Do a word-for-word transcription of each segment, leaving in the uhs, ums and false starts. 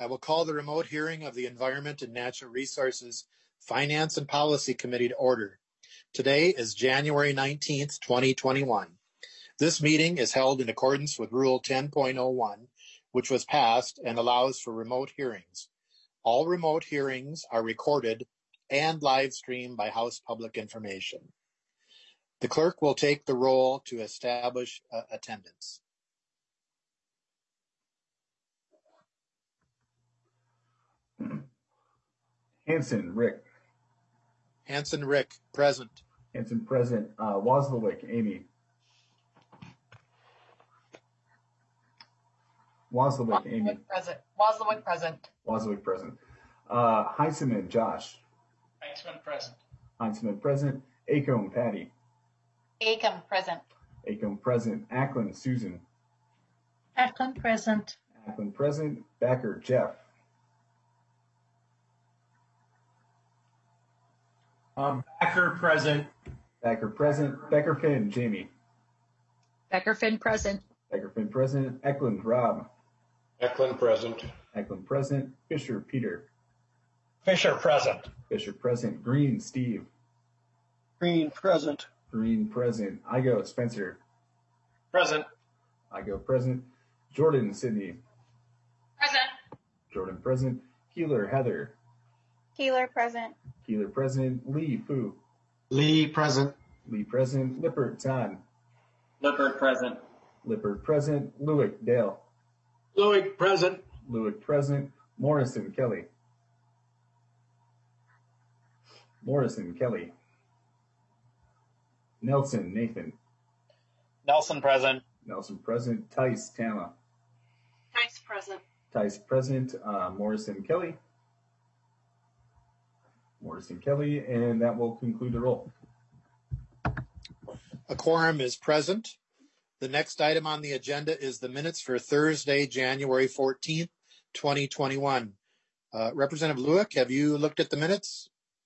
I will call the remote hearing of the Environment and Natural Resources Finance and Policy Committee to order. Today is January nineteenth, twenty twenty-one. This meeting is held in accordance with Rule ten point oh one, which was passed and allows for remote hearings. All remote hearings are recorded and live streamed by House Public Information. The clerk will take the roll to establish uh, attendance. Hanson, Rick. Hanson, Rick, present. Hanson, present. Uh, Wozlowick, Amy. Wozlowick, Amy. Present. Wozlowick, present. Wozlowick, present. Uh, Heisman, Josh. Heisman, present. Heisman, present. Acomb, Patty. Acomb, present. Acomb, present. Ackland, Susan. Ackland, present. Ackland, present. Becker, Jeff. Um, Becker, present. Becker, present. Becker, Finn, Jamie. Becker, Finn, present. Becker, Finn, present. Eklund, Rob. Eklund, present. Eklund, present. Fisher, Peter. Fisher, present. Fisher, present. Green, Steve. Green, present. Green, present. Igo, Spencer. Present. Igo, present. Jordan, Sydney. Present. Jordan, present. Keeler, Heather. Keeler, present. Keeler, present. Lee, Fu. Lee, present. Lee, present. Lippert, Todd. Lippert, present. Lippert, present. Lewick, Dale. Lewick, present. Lewick, present. Morrison, Kelly. Morrison, Kelly. Nelson, Nathan. Nelson, present. Nelson, present. Tice, Tama. Tice, present. Tice, present. Uh, Morrison, Kelly. Morrison, Kelly, and that will conclude the roll. A quorum is present. The next item on the agenda is the minutes for Thursday, January fourteenth, twenty twenty-one. Uh, Representative Lewick, have you looked at the minutes?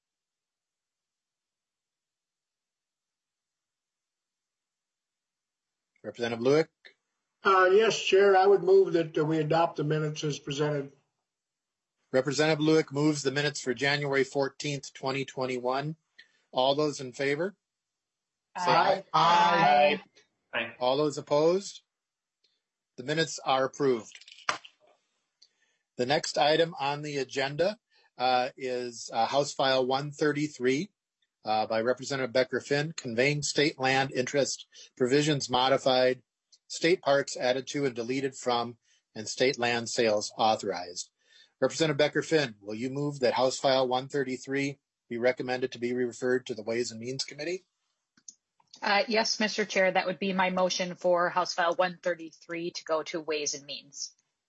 Representative Lewick? Uh, yes, Chair, I would move that uh, we adopt the minutes as presented. Representative Lewick moves the minutes for January fourteenth, twenty twenty-one. All those in favor? Say aye. Aye. Aye. All those opposed? The minutes are approved. The next item on the agenda uh, is uh, House File one thirty-three uh, by Representative Becker Finn, conveying state land interest provisions modified, state parks added to and deleted from, and state land sales authorized. Representative Becker Finn, will you move that House File one thirty-three be recommended to be referred to the Ways and Means Committee? Uh, yes, Mister Chair, that would be my motion for House File one thirty-three to go to Ways and Means.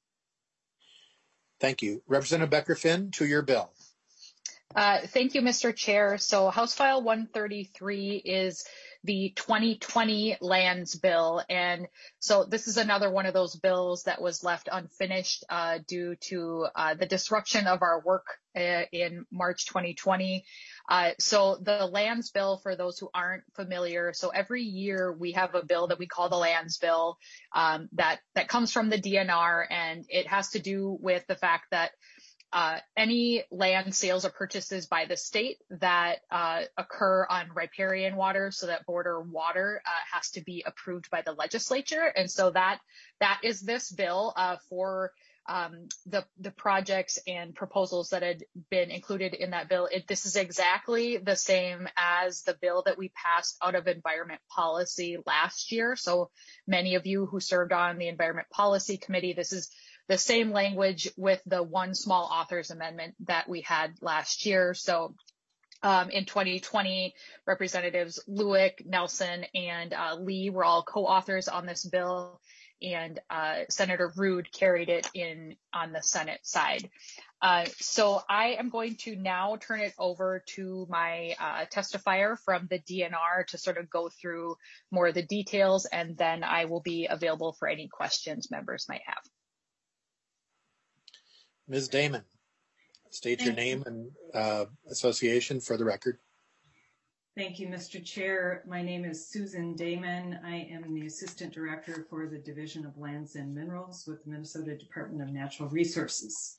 Thank you. Representative Becker Finn, to your bill. Uh, thank you, Mister Chair. So House File one thirty-three is the twenty twenty lands bill. And so this is another one of those bills that was left unfinished uh, due to uh, the disruption of our work uh, in March twenty twenty. Uh, so the lands bill, for those who aren't familiar, so every year we have a bill that we call the lands bill um, that, that comes from the D N R, and it has to do with the fact that Uh, any land sales or purchases by the state that uh, occur on riparian water, so that border water uh, has to be approved by the legislature. And so that that is this bill uh, for um, the, the projects and proposals that had been included in that bill. It, this is exactly the same as the bill that we passed out of Environment Policy last year. So many of you who served on the Environment Policy Committee, this is the same language with the one small author's amendment that we had last year. So um, in twenty twenty, Representatives Lewick, Nelson, and uh, Lee were all co-authors on this bill, and uh, Senator Rood carried it in on the Senate side. Uh, so I am going to now turn it over to my uh, testifier from the D N R to sort of go through more of the details, and then I will be available for any questions members might have. Miz Damon, state your name and uh, association for the record. Thank you, Mister Chair. My name is Susan Damon. I am the Assistant Director for the Division of Lands and Minerals with the Minnesota Department of Natural Resources.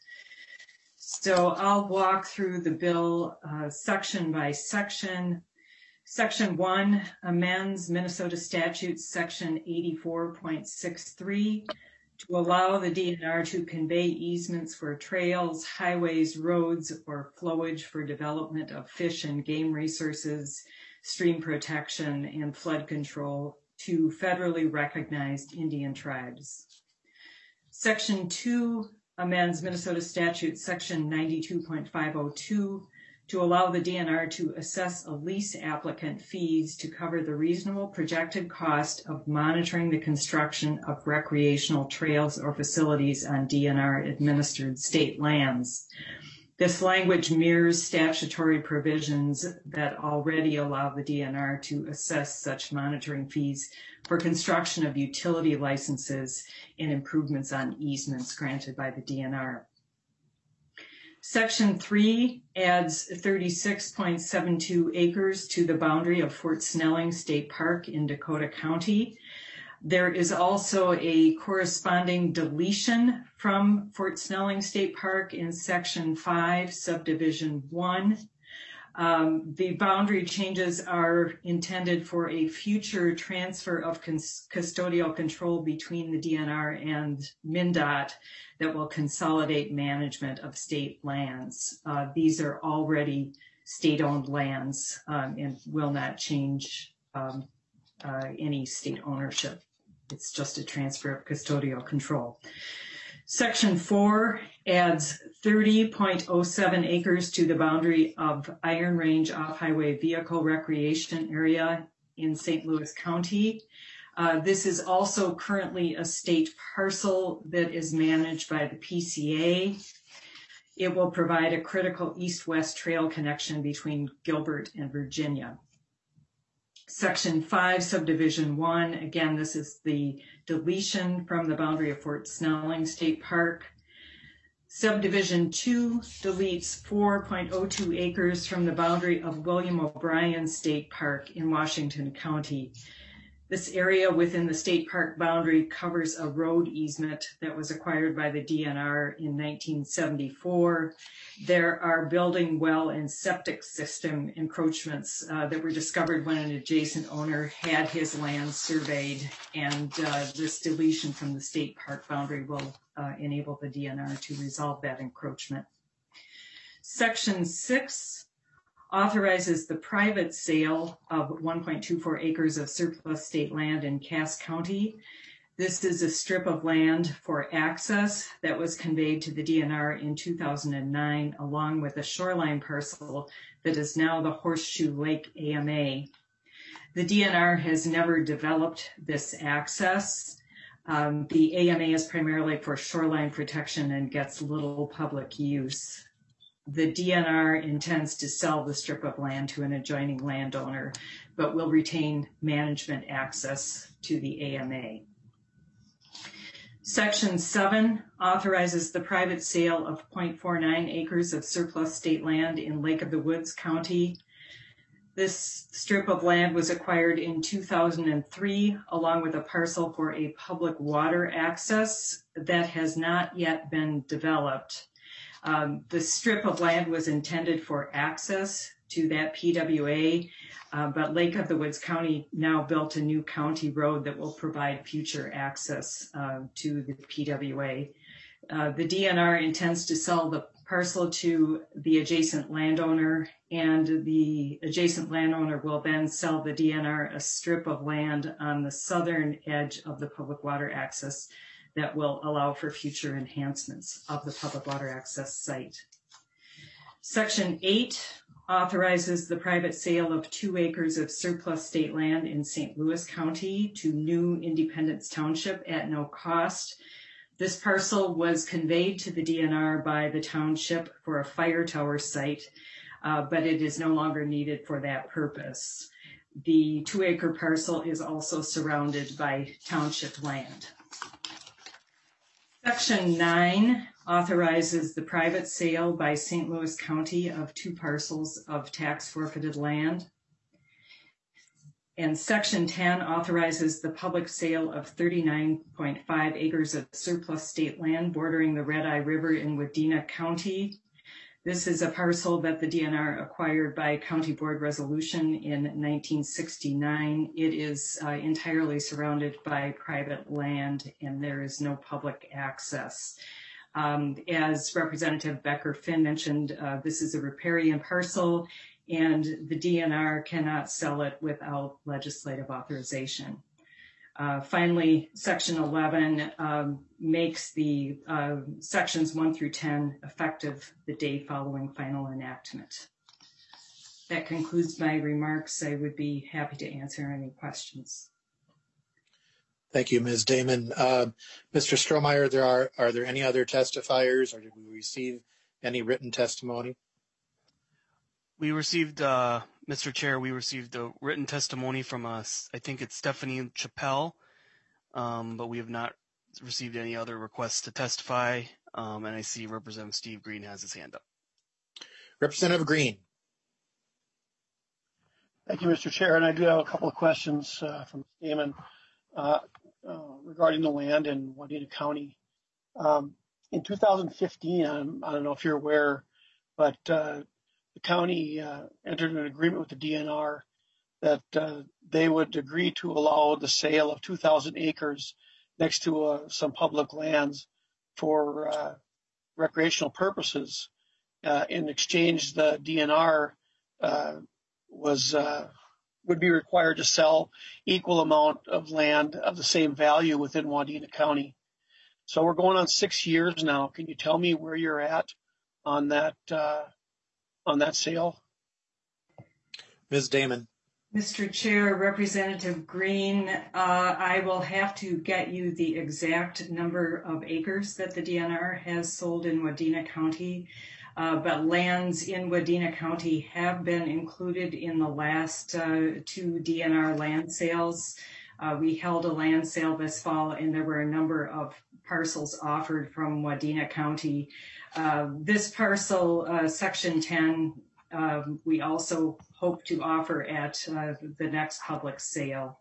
So I'll walk through the bill uh, section by section. Section one amends Minnesota Statute Section eighty-four point six three to allow the D N R to convey easements for trails, highways, roads, or flowage for development of fish and game resources, stream protection, and flood control to federally recognized Indian tribes. Section two amends Minnesota Statute Section ninety-two point five oh two to allow the D N R to assess a lease applicant fees to cover the reasonable projected cost of monitoring the construction of recreational trails or facilities on D N R administered state lands. This language mirrors statutory provisions that already allow the D N R to assess such monitoring fees for construction of utility licenses and improvements on easements granted by the D N R. Section three adds thirty-six point seven two acres to the boundary of Fort Snelling State Park in Dakota County. There is also a corresponding deletion from Fort Snelling State Park in Section five, Subdivision one. Um, the boundary changes are intended for a future transfer of custodial control between the D N R and MnDOT that will consolidate management of state lands. Uh, these are already state-owned lands um, and will not change um, uh, any state ownership. It's just a transfer of custodial control. Section four adds thirty point oh seven acres to the boundary of Iron Range Off-Highway Vehicle Recreation Area in Saint Louis County. Uh, this is also currently a state parcel that is managed by the P C A. It will provide a critical east-west trail connection between Gilbert and Virginia. Section five, Subdivision one, again, this is the deletion from the boundary of Fort Snelling State Park. Subdivision two deletes four point oh two acres from the boundary of William O'Brien State Park in Washington County. This area within the state park boundary covers a road easement that was acquired by the D N R in nineteen seventy-four. There are building, well, and septic system encroachments uh, that were discovered when an adjacent owner had his land surveyed, and uh, this deletion from the state park boundary will uh, enable the D N R to resolve that encroachment. Section six authorizes the private sale of one point two four acres of surplus state land in Cass County. This is a strip of land for access that was conveyed to the D N R in two thousand nine, along with a shoreline parcel that is now the Horseshoe Lake A M A. The D N R has never developed this access. Um, the A M A is primarily for shoreline protection and gets little public use. The D N R intends to sell the strip of land to an adjoining landowner, but will retain management access to the A M A. Section seven authorizes the private sale of zero point four nine acres of surplus state land in Lake of the Woods County. This strip of land was acquired in two thousand three, along with a parcel for a public water access that has not yet been developed. Um, the strip of land was intended for access to that P W A, uh, but Lake of the Woods County now built a new county road that will provide future access uh, to the P W A. Uh, the D N R intends to sell the parcel to the adjacent landowner, and the adjacent landowner will then sell the D N R a strip of land on the southern edge of the public water access that will allow for future enhancements of the public water access site. Section eight authorizes the private sale of two acres of surplus state land in Saint Louis County to New Independence Township at no cost. This parcel was conveyed to the D N R by the township for a fire tower site, uh, but it is no longer needed for that purpose. The two acre parcel is also surrounded by township land. Section nine authorizes the private sale by Saint Louis County of two parcels of tax forfeited land. And Section ten authorizes the public sale of thirty-nine point five acres of surplus state land bordering the Red Eye River in Wadena County. This is a parcel that the D N R acquired by County Board Resolution in nineteen sixty-nine. It is uh, entirely surrounded by private land and there is no public access. Um, as Representative Becker-Finn mentioned, uh, this is a riparian parcel and the D N R cannot sell it without legislative authorization. Uh, finally, Section eleven um, makes the uh, sections one through ten effective the day following final enactment. That concludes my remarks. I would be happy to answer any questions. Thank you, Miz Damon. Uh, Mister Strohmeyer, there are, are there any other testifiers, or did we receive any written testimony? We received, uh, Mister Chair, we received a written testimony from us. I think it's Stephanie Chappelle, um, but we have not received any other requests to testify. Um, and I see Representative Steve Green has his hand up. Representative Green. Thank you, Mister Chair. And I do have a couple of questions uh, from Damon uh, uh, regarding the land in Wadena County. Um, in two thousand fifteen, I'm, I don't know if you're aware, but uh, the county uh, entered an agreement with the D N R that uh, they would agree to allow the sale of two thousand acres next to uh, some public lands for uh, recreational purposes. Uh, in exchange, the D N R uh, was uh, would be required to sell equal amount of land of the same value within Wadena County. So we're going on six years now. Can you tell me where you're at on that uh, on that sale? Miz Damon. Mister Chair, Representative Green, uh, I will have to get you the exact number of acres that the D N R has sold in Wadena County, uh, but lands in Wadena County have been included in the last uh, two D N R land sales. Uh, we held a land sale this fall and there were a number of parcels offered from Wadena County. Uh, this parcel, uh, Section ten, um, we also hope to offer at uh, the next public sale.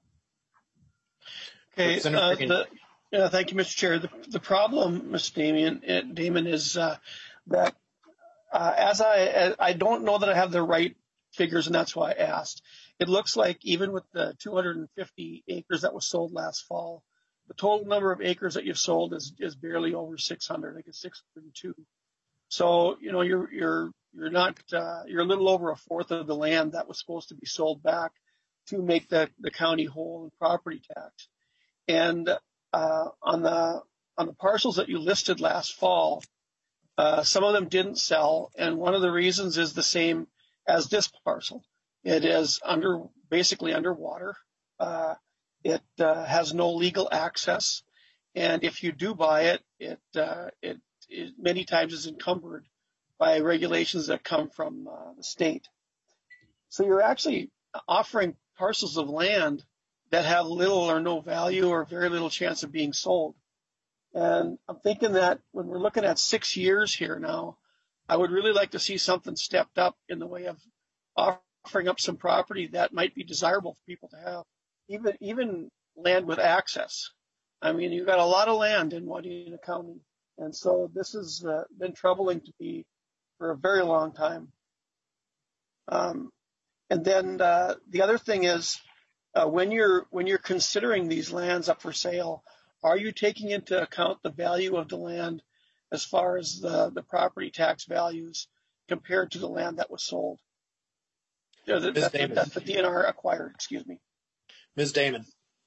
Okay, uh, the, uh, thank you, Mister Chair. The, the problem, Miz Damon, uh, Damon, is uh, that uh, as I I don't know that I have the right figures, and that's why I asked. It looks like even with the two hundred fifty acres that was sold last fall, the total number of acres that you've sold is, is barely over six hundred. I think it's six hundred two. So you know you're you're you're not uh, you're a little over a fourth of the land that was supposed to be sold back to make the the county whole in property tax. And uh, on the on the parcels that you listed last fall, uh, some of them didn't sell, and one of the reasons is the same as this parcel. It is under basically underwater. Uh, it uh, has no legal access, and if you do buy it, it, uh, it, it many times is encumbered by regulations that come from uh, the state. So you're actually offering parcels of land that have little or no value or very little chance of being sold. And I'm thinking that when we're looking at six years here now, I would really like to see something stepped up in the way of offering up some property that might be desirable for people to have, even even land with access. I mean, you've got a lot of land in Wadena County, and so this has uh, been troubling to me for a very long time. Um, and then uh, the other thing is, uh, when you're when you're considering these lands up for sale, are you taking into account the value of the land as far as the, the property tax values compared to the land that was sold? Yeah, that, that, that the D N R acquired, excuse me. Miz Damon.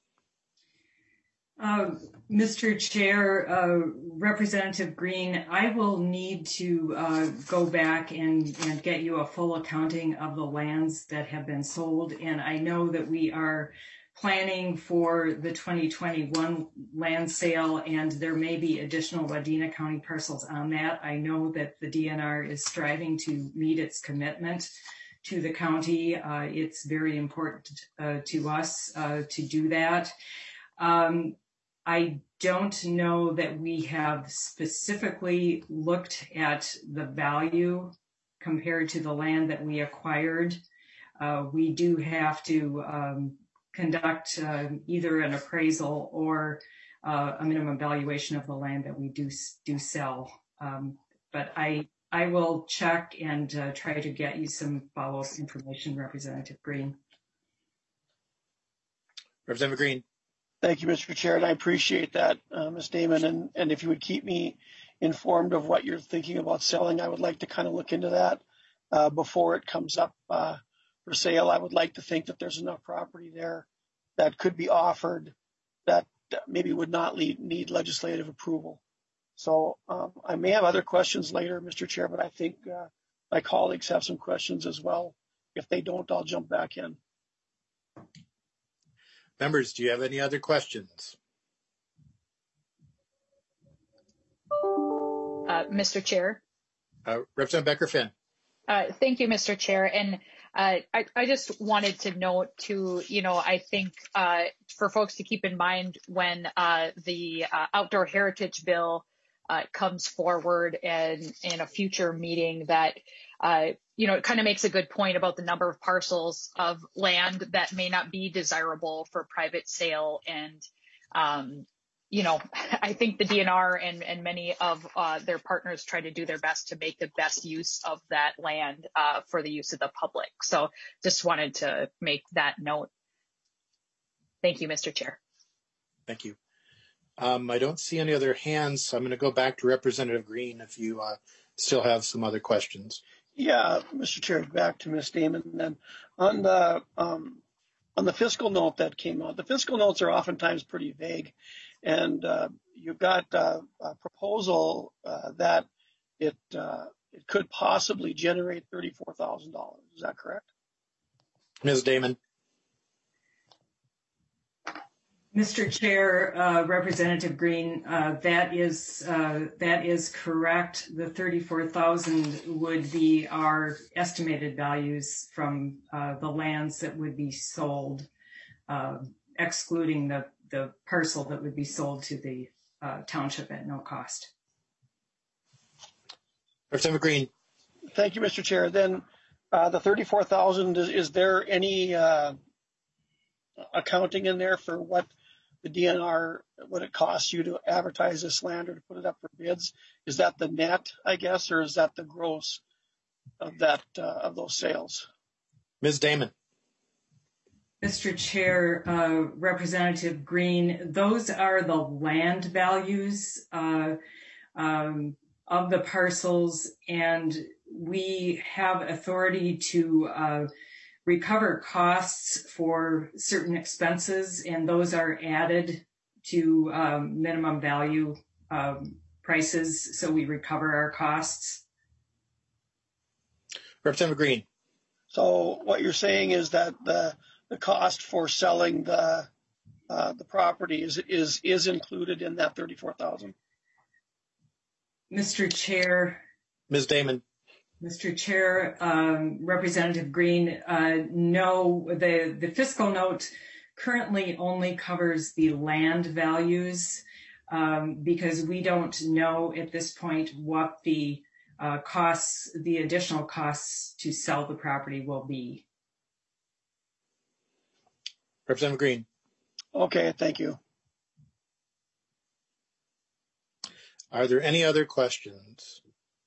Uh, Mister Chair, uh, Representative Green, I will need to uh, go back and, and get you a full accounting of the lands that have been sold. And I know that we are planning for the twenty twenty-one land sale, and there may be additional Wadena County parcels on that. I know that the D N R is striving to meet its commitment to the county. Uh, it's very important uh, to us uh, to do that. Um, I don't know that we have specifically looked at the value compared to the land that we acquired. Uh, we do have to um, conduct uh, either an appraisal or uh, a minimum valuation of the land that we do do sell. Um, but I I will check and uh, try to get you some follow-up information, Representative Green. Representative Green. Thank you, Mister Chair, and I appreciate that, uh, Miz Damon. And, and if you would keep me informed of what you're thinking about selling, I would like to kind of look into that uh, before it comes up uh, for sale. I would like to think that there's enough property there that could be offered that maybe would not lead, need legislative approval. So um, I may have other questions later, Mister Chair, but I think uh, my colleagues have some questions as well. If they don't, I'll jump back in. Members, do you have any other questions? Uh, Mister Chair. Uh, Representative Becker-Finn. Uh, thank you, Mister Chair. And uh, I, I just wanted to note too, you know, I think uh, for folks to keep in mind when uh, the uh, Outdoor Heritage Bill uh, comes forward and in a future meeting that, uh, you know, it kind of makes a good point about the number of parcels of land that may not be desirable for private sale. And, um, you know, I think the D N R and, and many of uh, their partners try to do their best to make the best use of that land uh, for the use of the public. So just wanted to make that note. Thank you, Mister Chair. Thank you. Um, I don't see any other hands, so I'm going to go back to Representative Green if you uh, still have some other questions. Yeah, Mister Chair, back to Miz Damon. Then on the um, on the fiscal note that came out, the fiscal notes are oftentimes pretty vague, and uh, you've got uh, a proposal uh, that it uh, it could possibly generate thirty-four thousand dollars. Is that correct? Miz Damon. Mister Chair, uh, Representative Green, uh, that is uh, that is correct. The thirty-four thousand would be our estimated values from uh, the lands that would be sold, uh, excluding the the parcel that would be sold to the uh, township at no cost. Representative Green. Thank you, Mister Chair. Then uh, the thirty-four thousand is, is there any uh, accounting in there for what the D N R, what it costs you to advertise this land or to put it up for bids? Is that the net, I guess, or is that the gross of that uh, of those sales? Miz Damon. Mister Chair, uh, Representative Green, those are the land values uh, um, of the parcels, and we have authority to uh, recover costs for certain expenses, and those are added to um, minimum value um, prices, so we recover our costs. Representative Green. So what you're saying is that the the cost for selling the uh, the property is is is included in that thirty-four thousand. Mister Chair. Miz Damon. Mister Chair, um, Representative Green, uh, no, the, the fiscal note currently only covers the land values um, because we don't know at this point what the uh, costs, the additional costs to sell the property will be. Representative Green. Okay, thank you. Are there any other questions?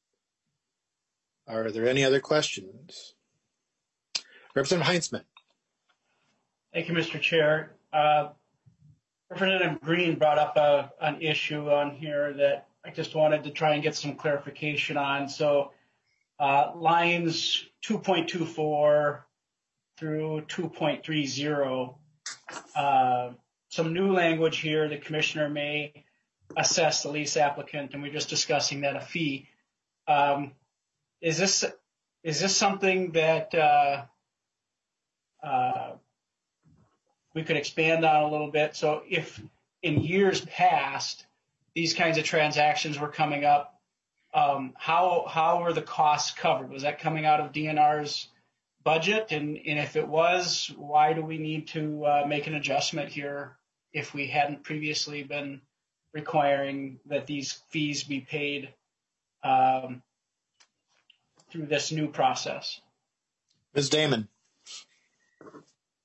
Are there any other questions? Representative Heinzman. Thank you, Mister Chair. Uh, Representative Green brought up a, an issue on here that I just wanted to try and get some clarification on. So uh, lines two point two four through two point three zero, uh, some new language here. The commissioner may assess the lease applicant, and we're just discussing that a fee. Um, Is this is this something that uh, uh, we could expand on a little bit? So if in years past these kinds of transactions were coming up, um, how how were the costs covered? Was that coming out of D N R's budget? And, and if it was, why do we need to uh, make an adjustment here if we hadn't previously been requiring that these fees be paid Um, through this new process? Miz Damon.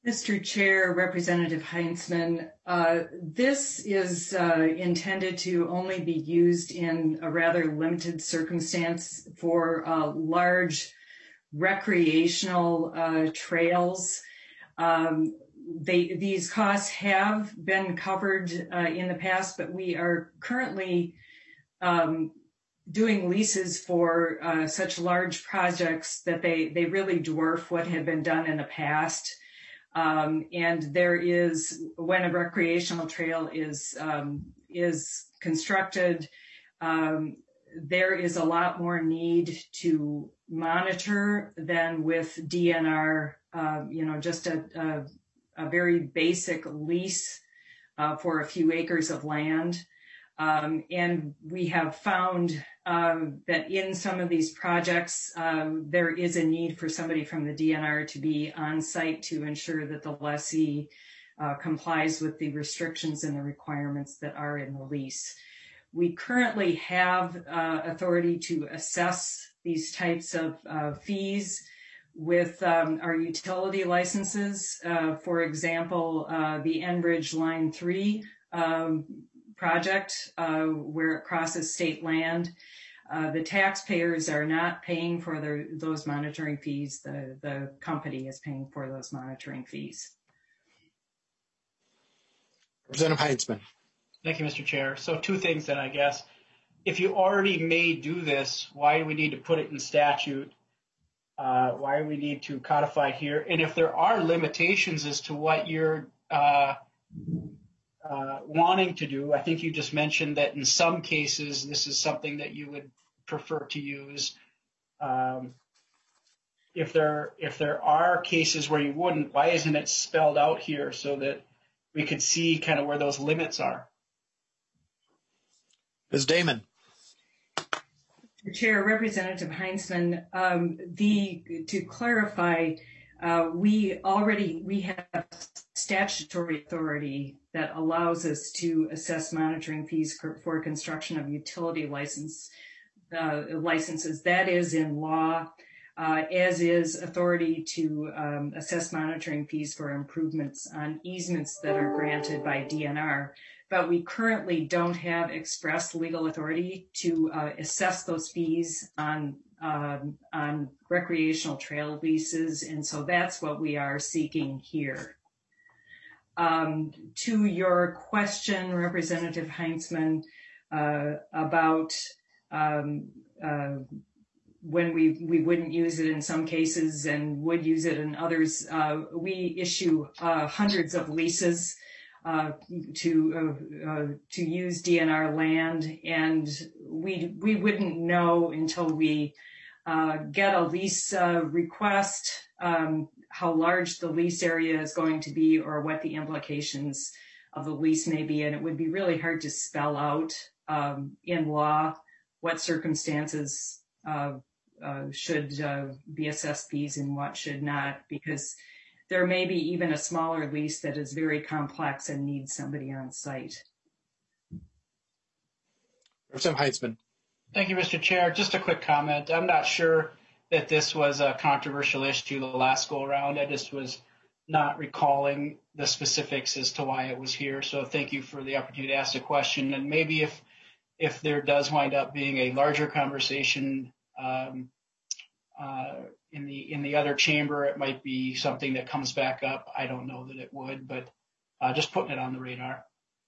Mister Chair, Representative Heinzman, uh, this is uh, intended to only be used in a rather limited circumstance for uh, large recreational uh, trails. Um, they, these costs have been covered uh, in the past, but we are currently um, doing leases for uh, such large projects that they, they really dwarf what had been done in the past. Um, and there is, when a recreational trail is um, is constructed, um, there is a lot more need to monitor than with D N R. Uh, you know, just a, a, a very basic lease uh, for a few acres of land. Um, and we have found uh, that in some of these projects, uh, there is a need for somebody from the D N R to be on site to ensure that the lessee uh, complies with the restrictions and the requirements that are in the lease. We currently have uh, authority to assess these types of uh, fees with um, our utility licenses. Uh, for example, uh, the Enbridge Line three um, project uh, where it crosses state land. Uh, the taxpayers are not paying for their, those monitoring fees. The, the company is paying for those monitoring fees. Representative Heinzman. Thank you, Mister Chair. So two things then, I guess. If you already may do this, why do we need to put it in statute? Uh, why do we need to codify here? And if there are limitations as to what you're uh, Uh, wanting to do, I think you just mentioned that in some cases this is something that you would prefer to use. Um, if there if there are cases where you wouldn't, why isn't it spelled out here so that we could see kind of where those limits are? Miz Damon. Chair, Representative Heinzman, um, the to clarify, uh, we already we have statutory authority that allows us to assess monitoring fees for, for construction of utility license uh, licenses. That is in law, uh, as is authority to um, assess monitoring fees for improvements on easements that are granted by D N R. But we currently don't have express legal authority to uh, assess those fees on um, on recreational trail leases, and so that's what we are seeking here. Um, to your question, Representative Heinzman, uh, about um, uh, when we, we wouldn't use it in some cases and would use it in others, uh, we issue uh, hundreds of leases uh, to uh, uh, to use D N R land, and we we wouldn't know until we uh, get a lease uh, request um, how large the lease area is going to be or what the implications of the lease may be, and it would be really hard to spell out um, in law what circumstances uh, uh, should uh, be assessed fees and what should not, because there may be even a smaller lease that is very complex and needs somebody on site. Representative Heinzman. Thank you, Mister Chair. Just a quick comment. I'm not sure that this was a controversial issue the last go around. I just was not recalling the specifics as to why it was here. So thank you for the opportunity to ask a question. And maybe if if there does wind up being a larger conversation um, uh, in the in the other chamber, it might be something that comes back up. I don't know that it would, but uh, just putting it on the radar.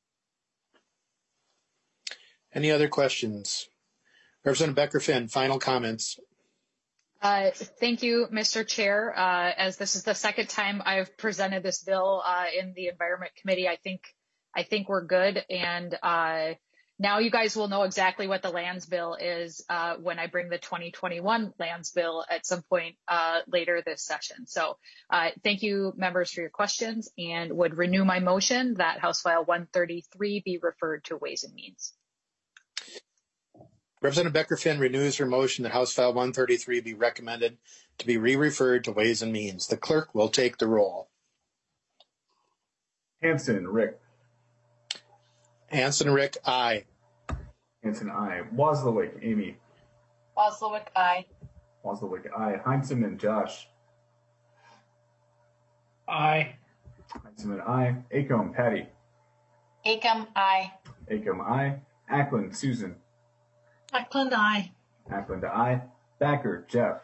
Any other questions? Representative Becker-Finn, final comments. Uh, thank you, Mister Chair. Uh, as this is the second time I've presented this bill uh, in the Environment Committee, I think I think we're good. And uh, now you guys will know exactly what the lands bill is uh, when I bring the twenty twenty-one lands bill at some point uh, later this session. So uh, thank you, members, for your questions, and would renew my motion that House File one thirty-three be referred to Ways and Means. Representative Becker-Finn renews her motion that House File one thirty-three be recommended to be re-referred to Ways and Means. The clerk will take the roll. Hanson, Rick. Hanson, Rick, aye. Hanson, aye. Wozlowick, Amy. Wozlowick, aye. Wozlowick, aye. Heinzman, Josh. Aye. Heintzeman, aye. Acomb, Patty. Acomb, aye. Acomb, aye. Ackland, Susan. Ackland, aye. Ackland, aye. Thacker, Jeff.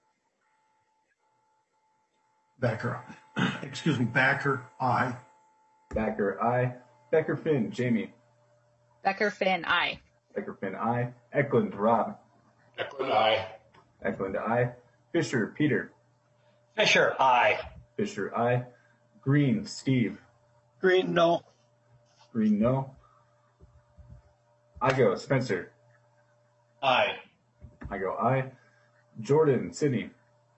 Becker, excuse me, Backer, aye. Backer, aye. Becker, Finn, Jamie. Becker, Finn, aye. Becker, Finn, aye. Eklund, Rob. Eklund, aye. Eklund, aye. Fisher, Peter. Fisher, aye. Fisher, aye. Green, Steve. Green, no. Green, no. Igo, Spencer. Aye. Igo, aye. Jordan, Sydney.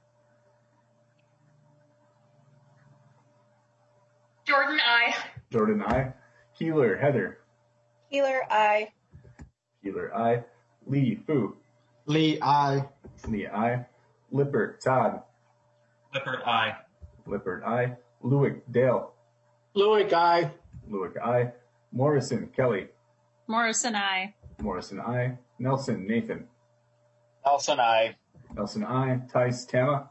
Jordan, aye. Jordan, aye. Healer, Heather. Healer, aye. Healer, aye. Lee, Fu. Lee, aye. Lee, aye. Lippert, Todd. Lippert, aye. Lippert, aye. Lewick, Dale. Lewick, aye. Lewick, aye. Morrison, Kelly. Morrison, aye. Morrison, aye. Nelson, Nathan. Nelson, aye. Nelson, aye. Tice, Tama.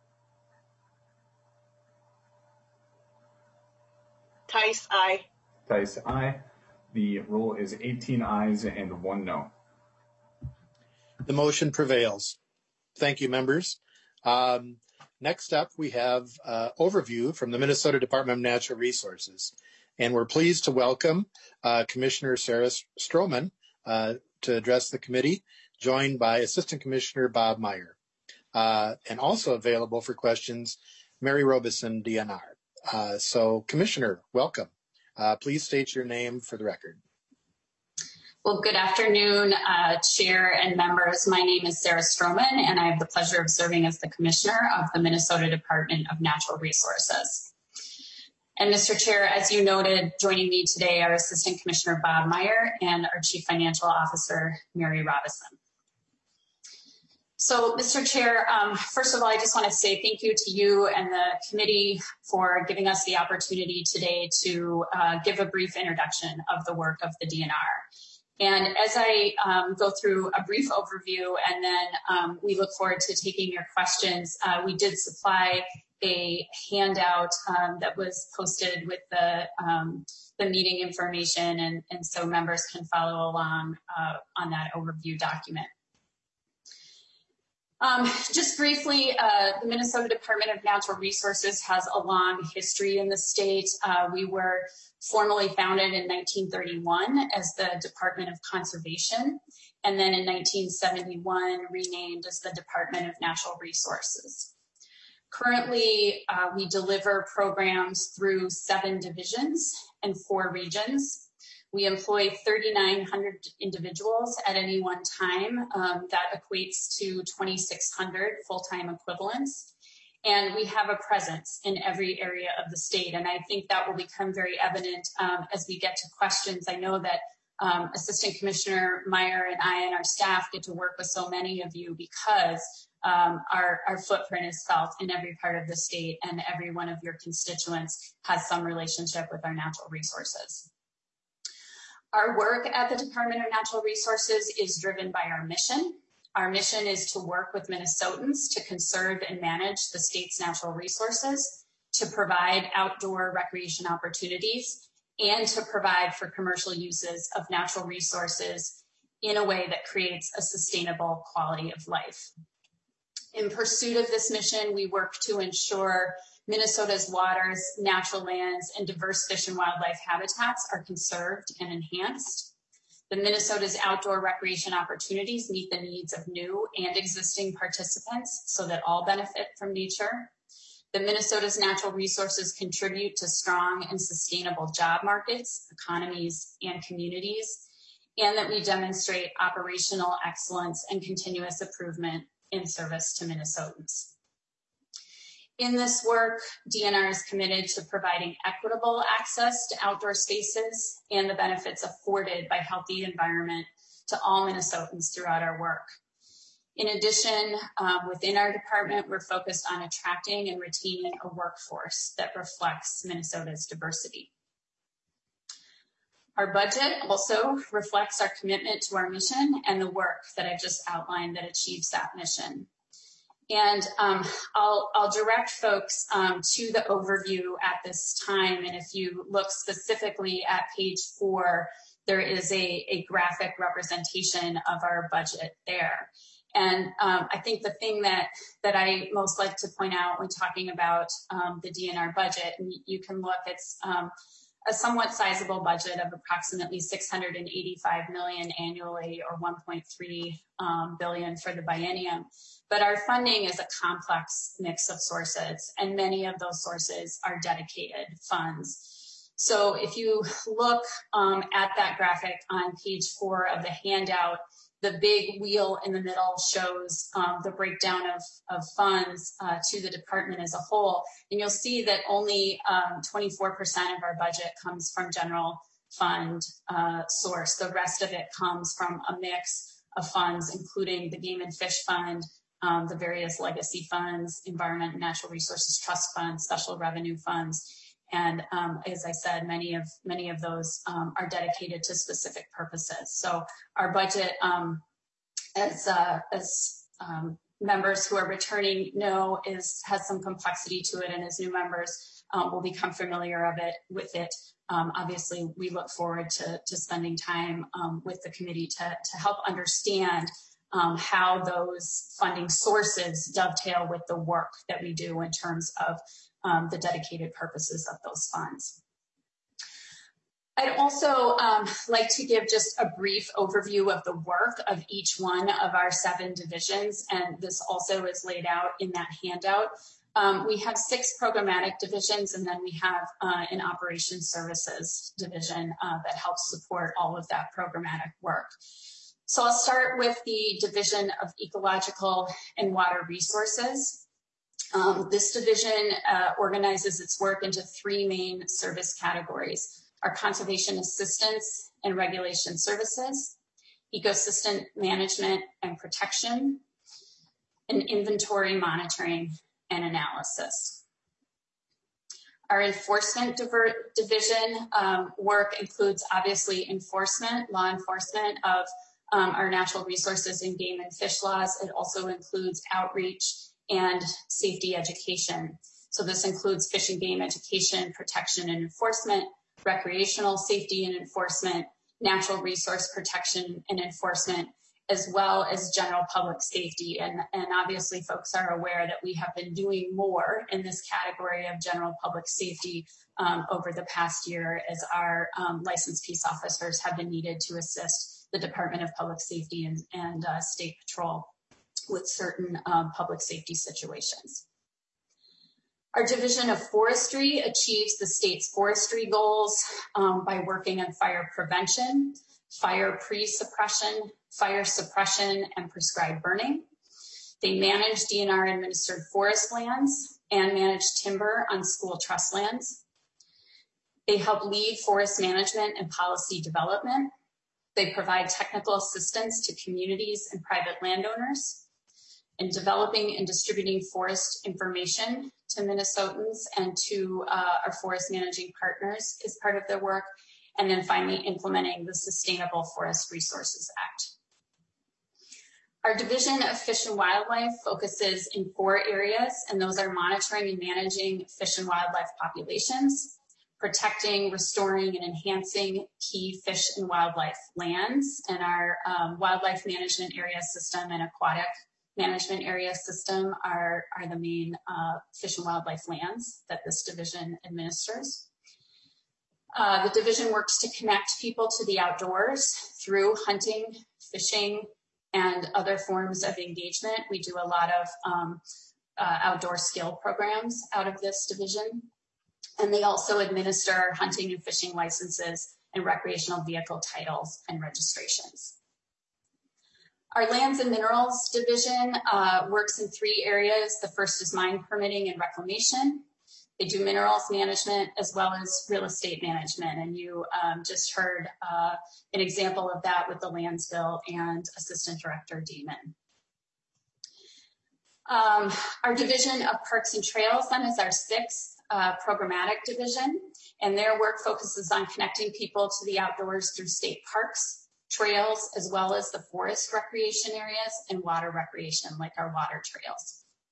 Tice, aye. Tice, aye. The roll is eighteen ayes and one no. The motion prevails. Thank you, members. Um, next up, we have uh, overview from the Minnesota Department of Natural Resources. And we're pleased to welcome uh, Commissioner Sarah Stroman uh, to address the committee, joined by Assistant Commissioner Bob Meyer. Uh, and also available for questions, Mary Robeson, D N R. Uh, so, Commissioner, welcome. Uh, please state your name for the record. Well, good afternoon, uh, Chair and members. My name is Sarah Stroman, and I have the pleasure of serving as the Commissioner of the Minnesota Department of Natural Resources. And Mister Chair, as you noted, joining me today are Assistant Commissioner Bob Meyer and our Chief Financial Officer, Mary Robeson. So, Mister Chair, um, first of all, I just want to say thank you to you and the committee for giving us the opportunity today to uh, give a brief introduction of the work of the D N R. And as I um, go through a brief overview and then um, we look forward to taking your questions, uh, we did supply a handout um, that was posted with the, um, the meeting information, and, and so members can follow along uh, on that overview document. Um, just briefly, uh, the Minnesota Department of Natural Resources has a long history in the state. Uh, we were formally founded in nineteen thirty-one as the Department of Conservation, and then in nineteen seventy-one renamed as the Department of Natural Resources. Currently, uh, we deliver programs through seven divisions and four regions. We employ thirty-nine hundred individuals at any one time. Um, that equates to twenty-six hundred full-time equivalents. And we have a presence in every area of the state. And I think that will become very evident um, as we get to questions. I know that um, Assistant Commissioner Meyer and I and our staff get to work with so many of you because um, our, our footprint is felt in every part of the state, and every one of your constituents has some relationship with our natural resources. Our work at the Department of Natural Resources is driven by our mission. Our mission is to work with Minnesotans to conserve and manage the state's natural resources, to provide outdoor recreation opportunities, and to provide for commercial uses of natural resources in a way that creates a sustainable quality of life. In pursuit of this mission, we work to ensure Minnesota's waters, natural lands, and diverse fish and wildlife habitats are conserved and enhanced. The Minnesota's outdoor recreation opportunities meet the needs of new and existing participants so that all benefit from nature. The Minnesota's natural resources contribute to strong and sustainable job markets, economies, and communities, and that we demonstrate operational excellence and continuous improvement in service to Minnesotans. In this work, D N R is committed to providing equitable access to outdoor spaces and the benefits afforded by healthy environment to all Minnesotans throughout our work. In addition, um, within our department, we're focused on attracting and retaining a workforce that reflects Minnesota's diversity. Our budget also reflects our commitment to our mission and the work that I just outlined that achieves that mission. And um, I'll, I'll direct folks um, to the overview at this time. And if you look specifically at page four, there is a, a graphic representation of our budget there. And um, I think the thing that, that I most like to point out when talking about um, the D N R budget, and you can look, it's um, a somewhat sizable budget of approximately six hundred eighty-five million dollars annually, or one point three um, billion for the biennium. But our funding is a complex mix of sources, and many of those sources are dedicated funds. So if you look um, at that graphic on page four of the handout, the big wheel in the middle shows um, the breakdown of, of funds uh, to the department as a whole. And you'll see that only um, twenty-four percent of our budget comes from general fund uh, source. The rest of it comes from a mix of funds, including the Game and Fish Fund, um, the various legacy funds, Environment and Natural Resources Trust Fund, special revenue funds. And um, as I said, many of many of those um, are dedicated to specific purposes. So our budget, um, as uh, as um, members who are returning know, is has some complexity to it, and as new members um, will become familiar of it with it. Um, obviously, we look forward to, to spending time um, with the committee to to help understand um, how those funding sources dovetail with the work that we do in terms of Um, the dedicated purposes of those funds. I'd also um, like to give just a brief overview of the work of each one of our seven divisions, and this also is laid out in that handout. Um, we have six programmatic divisions, and then we have uh, an operations services division uh, that helps support all of that programmatic work. So I'll start with the Division of Ecological and Water Resources. Um, this division uh, organizes its work into three main service categories: our conservation assistance and regulation services, ecosystem management and protection, and inventory monitoring and analysis. Our enforcement division um, work includes obviously enforcement, law enforcement of um, our natural resources and game and fish laws. It also includes outreach and safety education. So this includes fish and game education, protection and enforcement, recreational safety and enforcement, natural resource protection and enforcement, as well as general public safety. And, and obviously folks are aware that we have been doing more in this category of general public safety um, over the past year, as our um, licensed peace officers have been needed to assist the Department of Public Safety and, and uh, State Patrol with certain um, public safety situations. Our Division of Forestry achieves the state's forestry goals um, by working on fire prevention, fire pre-suppression, fire suppression, and prescribed burning. They manage D N R administered forest lands and manage timber on school trust lands. They help lead forest management and policy development. They provide technical assistance to communities and private landowners. And developing and distributing forest information to Minnesotans and to uh, our forest managing partners is part of their work. And then finally, implementing the Sustainable Forest Resources Act. Our Division of Fish and Wildlife focuses in four areas, and those are monitoring and managing fish and wildlife populations, protecting, restoring, and enhancing key fish and wildlife lands, and our um, wildlife management area system and aquatic management area system are, are the main uh, fish and wildlife lands that this division administers. Uh, the division works to connect people to the outdoors through hunting, fishing, and other forms of engagement. We do a lot of um, uh, outdoor skill programs out of this division. And they also administer hunting and fishing licenses and recreational vehicle titles and registrations. Our Lands and Minerals Division uh, works in three areas. The first is mine permitting and reclamation. They do minerals management as well as real estate management. And you um, just heard uh, an example of that with the Lands Bill and Assistant Director Demon. Um, our Division of Parks and Trails then is our sixth uh, programmatic division. And their work focuses on connecting people to the outdoors through state parks, trails, as well as the forest recreation areas and water recreation, like our water trails.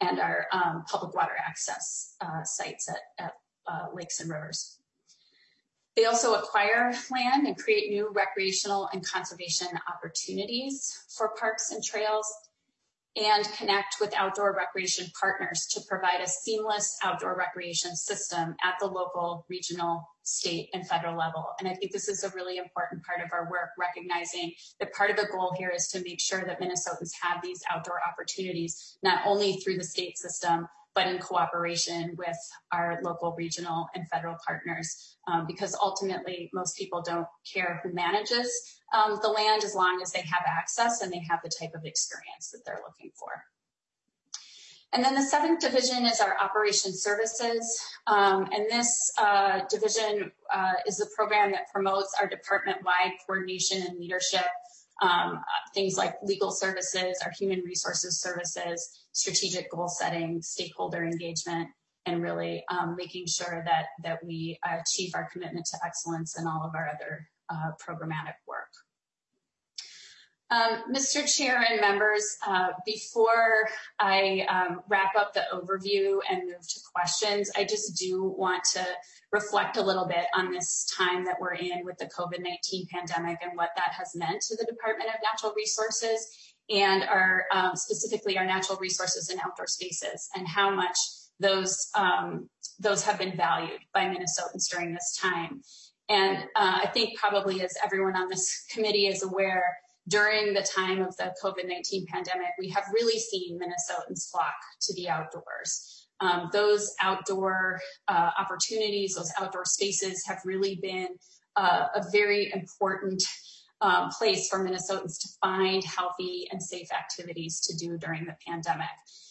and our um, public water access uh, sites at, at uh, lakes and rivers. They also acquire land and create new recreational and conservation opportunities for parks and trails, and connect with outdoor recreation partners to provide a seamless outdoor recreation system at the local, regional, state, and federal level. And I think this is a really important part of our work, recognizing that part of the goal here is to make sure that Minnesotans have these outdoor opportunities, not only through the state system, but in cooperation with our local, regional, and federal partners, um, because ultimately most people don't care who manages um, the land as long as they have access and they have the type of experience that they're looking for. And then the seventh division is our operations services. Um, and this uh, division uh, is a program that promotes our department-wide coordination and leadership. Um, things like legal services, our human resources services, strategic goal setting, stakeholder engagement, and really um, making sure that, that we achieve our commitment to excellence in all of our other uh, programmatic work. Um, Mister Chair and members, uh, before I um, wrap up the overview and move to questions, I just do want to reflect a little bit on this time that we're in with the COVID nineteen pandemic and what that has meant to the Department of Natural Resources and our um, specifically our natural resources and outdoor spaces, and how much those um, those have been valued by Minnesotans during this time. And uh, I think probably as everyone on this committee is aware, during the time of the COVID nineteen pandemic, we have really seen Minnesotans flock to the outdoors. Um, those outdoor uh, opportunities, those outdoor spaces have really been uh, a very important um, place for Minnesotans to find healthy and safe activities to do during the pandemic.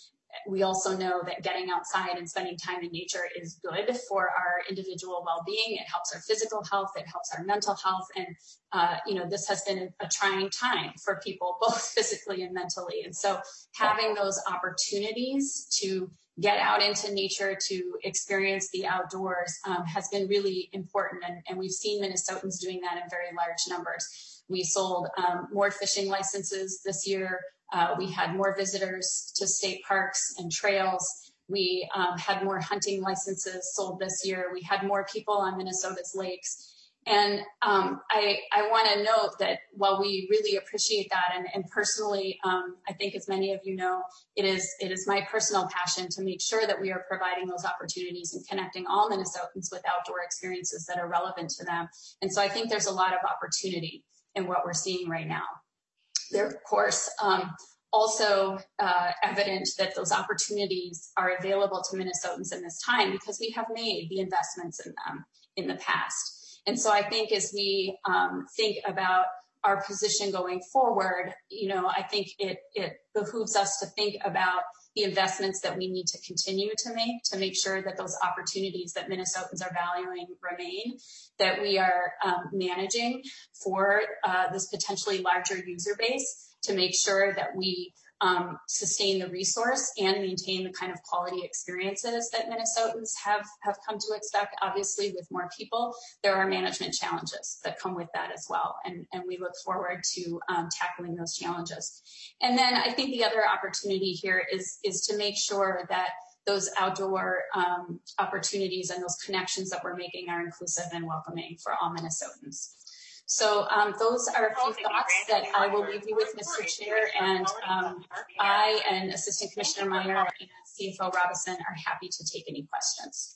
We also know that getting outside and spending time in nature is good for our individual well-being. It helps our physical health, it helps our mental health, and uh, you know, this has been a trying time for people, both physically and mentally. And so having those opportunities to get out into nature, to experience the outdoors um, has been really important. And, and we've seen Minnesotans doing that in very large numbers. We sold um, more fishing licenses this year. Uh, we had more visitors to state parks and trails. We um, had more hunting licenses sold this year. We had more people on Minnesota's lakes. And um, I, I want to note that while we really appreciate that, and, and personally, um, I think as many of you know, it is, it is my personal passion to make sure that we are providing those opportunities and connecting all Minnesotans with outdoor experiences that are relevant to them. And so I think there's a lot of opportunity in what we're seeing right now. They're, of course, um, also uh, evident that those opportunities are available to Minnesotans in this time because we have made the investments in them in the past. And so I think as we um, think about our position going forward, you know, I think it, it behooves us to think about the investments that we need to continue to make to make sure that those opportunities that Minnesotans are valuing remain, that we are um, managing for uh, this potentially larger user base to make sure that we um, sustain the resource and maintain the kind of quality experiences that Minnesotans have, have come to expect. Obviously, with more people, there are management challenges that come with that as well. And, and we look forward to um, tackling those challenges. And then I think the other opportunity here is, is to make sure that those outdoor um, opportunities and those connections that we're making are inclusive and welcoming for all Minnesotans. So um, those are a few thoughts that I will leave you with, Mister Chair, and um, I and Assistant Commissioner Meyer and C F O Robison are happy to take any questions.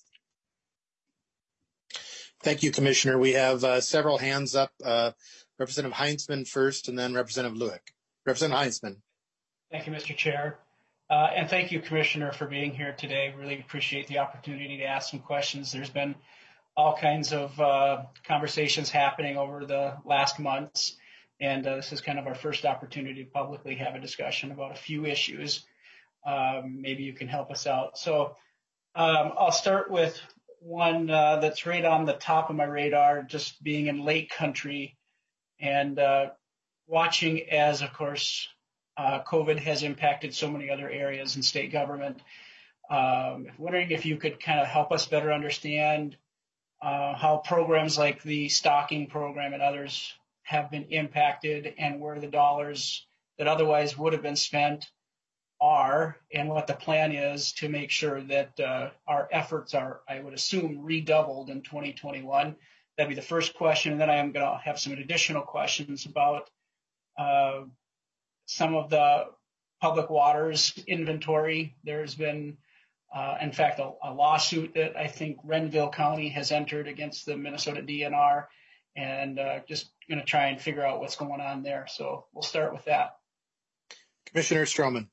Thank you, Commissioner. We have uh, several hands up. Uh, Representative Heinzman first, and then Representative Lueck. Representative Heinzman. Thank you, Mister Chair. Uh, and thank you, Commissioner, for being here today. Really appreciate the opportunity to ask some questions. There's been all kinds of uh, conversations happening over the last months, and uh, this is kind of our first opportunity to publicly have a discussion about a few issues. Um, maybe you can help us out. So um, I'll start with one uh, that's right on the top of my radar, just being in Lake Country and uh, watching as, of course, uh, COVID has impacted so many other areas in state government. Um, wondering if you could kind of help us better understand Uh, how programs like the stocking program and others have been impacted and where the dollars that otherwise would have been spent are and what the plan is to make sure that uh, our efforts are, I would assume, redoubled in twenty twenty-one. That'd be the first question. And then I am going to have some additional questions about uh, some of the public waters inventory. There's been, uh, in fact, a, a lawsuit that I think Renville County has entered against the Minnesota D N R, and uh, just going to try and figure out what's going on there. So we'll start with that. Commissioner Stroman.